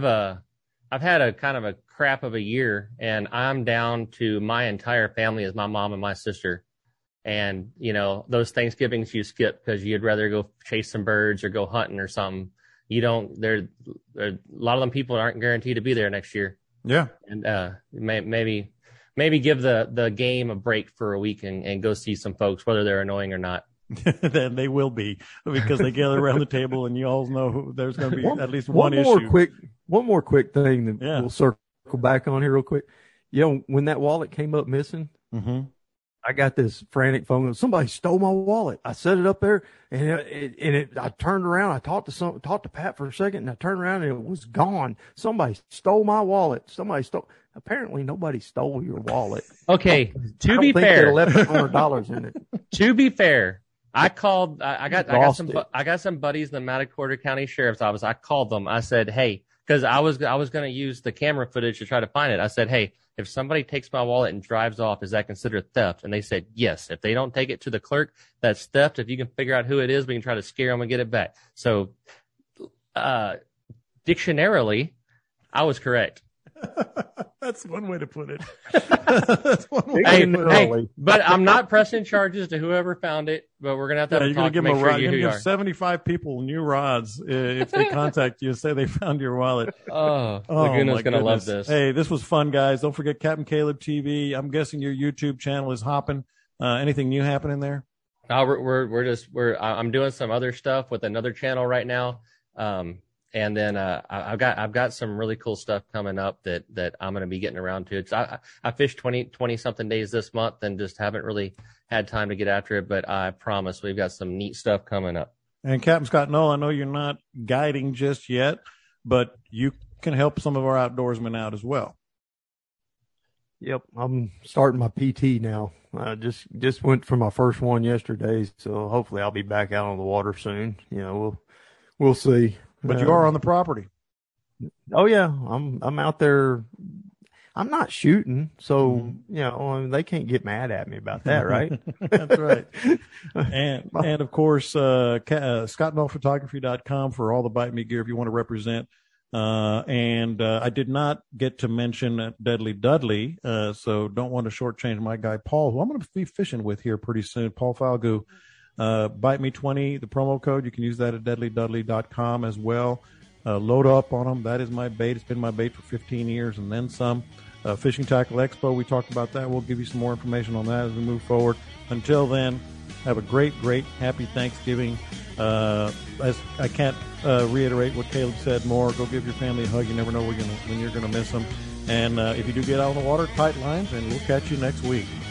had a kind of a crap of a year, and I'm down to my entire family as my mom and my sister. And, those Thanksgivings you skip because you'd rather go chase some birds or go hunting or something. You don't, a lot of them people aren't guaranteed to be there next year. Yeah. And maybe give the game a break for a week and go see some folks, whether they're annoying or not. Then they will be, because they gather around the table and you all know there's going to be at least one issue. One more quick thing that we'll circle back on here real quick. When that wallet came up missing, I got this frantic phone call. Somebody stole my wallet. I set it up there, and I turned around. I talked to Pat for a second, and I turned around and it was gone. Somebody stole my wallet. Apparently nobody stole your wallet. Okay, to be fair, they left $100 in it. To be fair, I called. I got some buddies in the Matagorda County Sheriff's Office. I called them. I said, hey, because I was going to use the camera footage to try to find it. I said, hey, if somebody takes my wallet and drives off, is that considered theft? And they said, yes. If they don't take it to the clerk, that's theft. If you can figure out who it is, we can try to scare them and get it back. So, dictionarily, I was correct. That's one way to put it. That's one way to put it. But I'm not pressing charges to whoever found it, but we're going to have to talk to make sure you who you are. 75 people new rods if they contact you and say they found your wallet. Laguna's going to love this. Hey, this was fun, guys. Don't forget Captain Caleb TV. I'm guessing your YouTube channel is hopping. Anything new happening there? I'm doing some other stuff with another channel right now. And then I've got some really cool stuff coming up that I'm going to be getting around to. I fished 20 something days this month and just haven't really had time to get after it. But I promise we've got some neat stuff coming up. And Captain Scott Noll, I know you're not guiding just yet, but you can help some of our outdoorsmen out as well. Yep, I'm starting my PT now. I just went for my first one yesterday, so hopefully I'll be back out on the water soon. We'll see. But you are on the property. Oh yeah, I'm out there. I'm not shooting, so they can't get mad at me about that, right? That's right. And of course, ScottNollPhotography.com for all the bite me gear if you want to represent. And I did not get to mention Deadly Dudley, so don't want to shortchange my guy Paul, who I'm going to be fishing with here pretty soon. Paul Falgu. Bite me 20, the promo code. You can use that at deadlydudley.com as well. Load up on them. That is my bait. It's been my bait for 15 years and then some. Fishing Tackle Expo, we talked about that. We'll give you some more information on that as we move forward. Until then, have a great, happy Thanksgiving. As I can't reiterate what Caleb said more. Go give your family a hug. You never know when you're going to miss them. And if you do get out on the water, tight lines, and we'll catch you next week.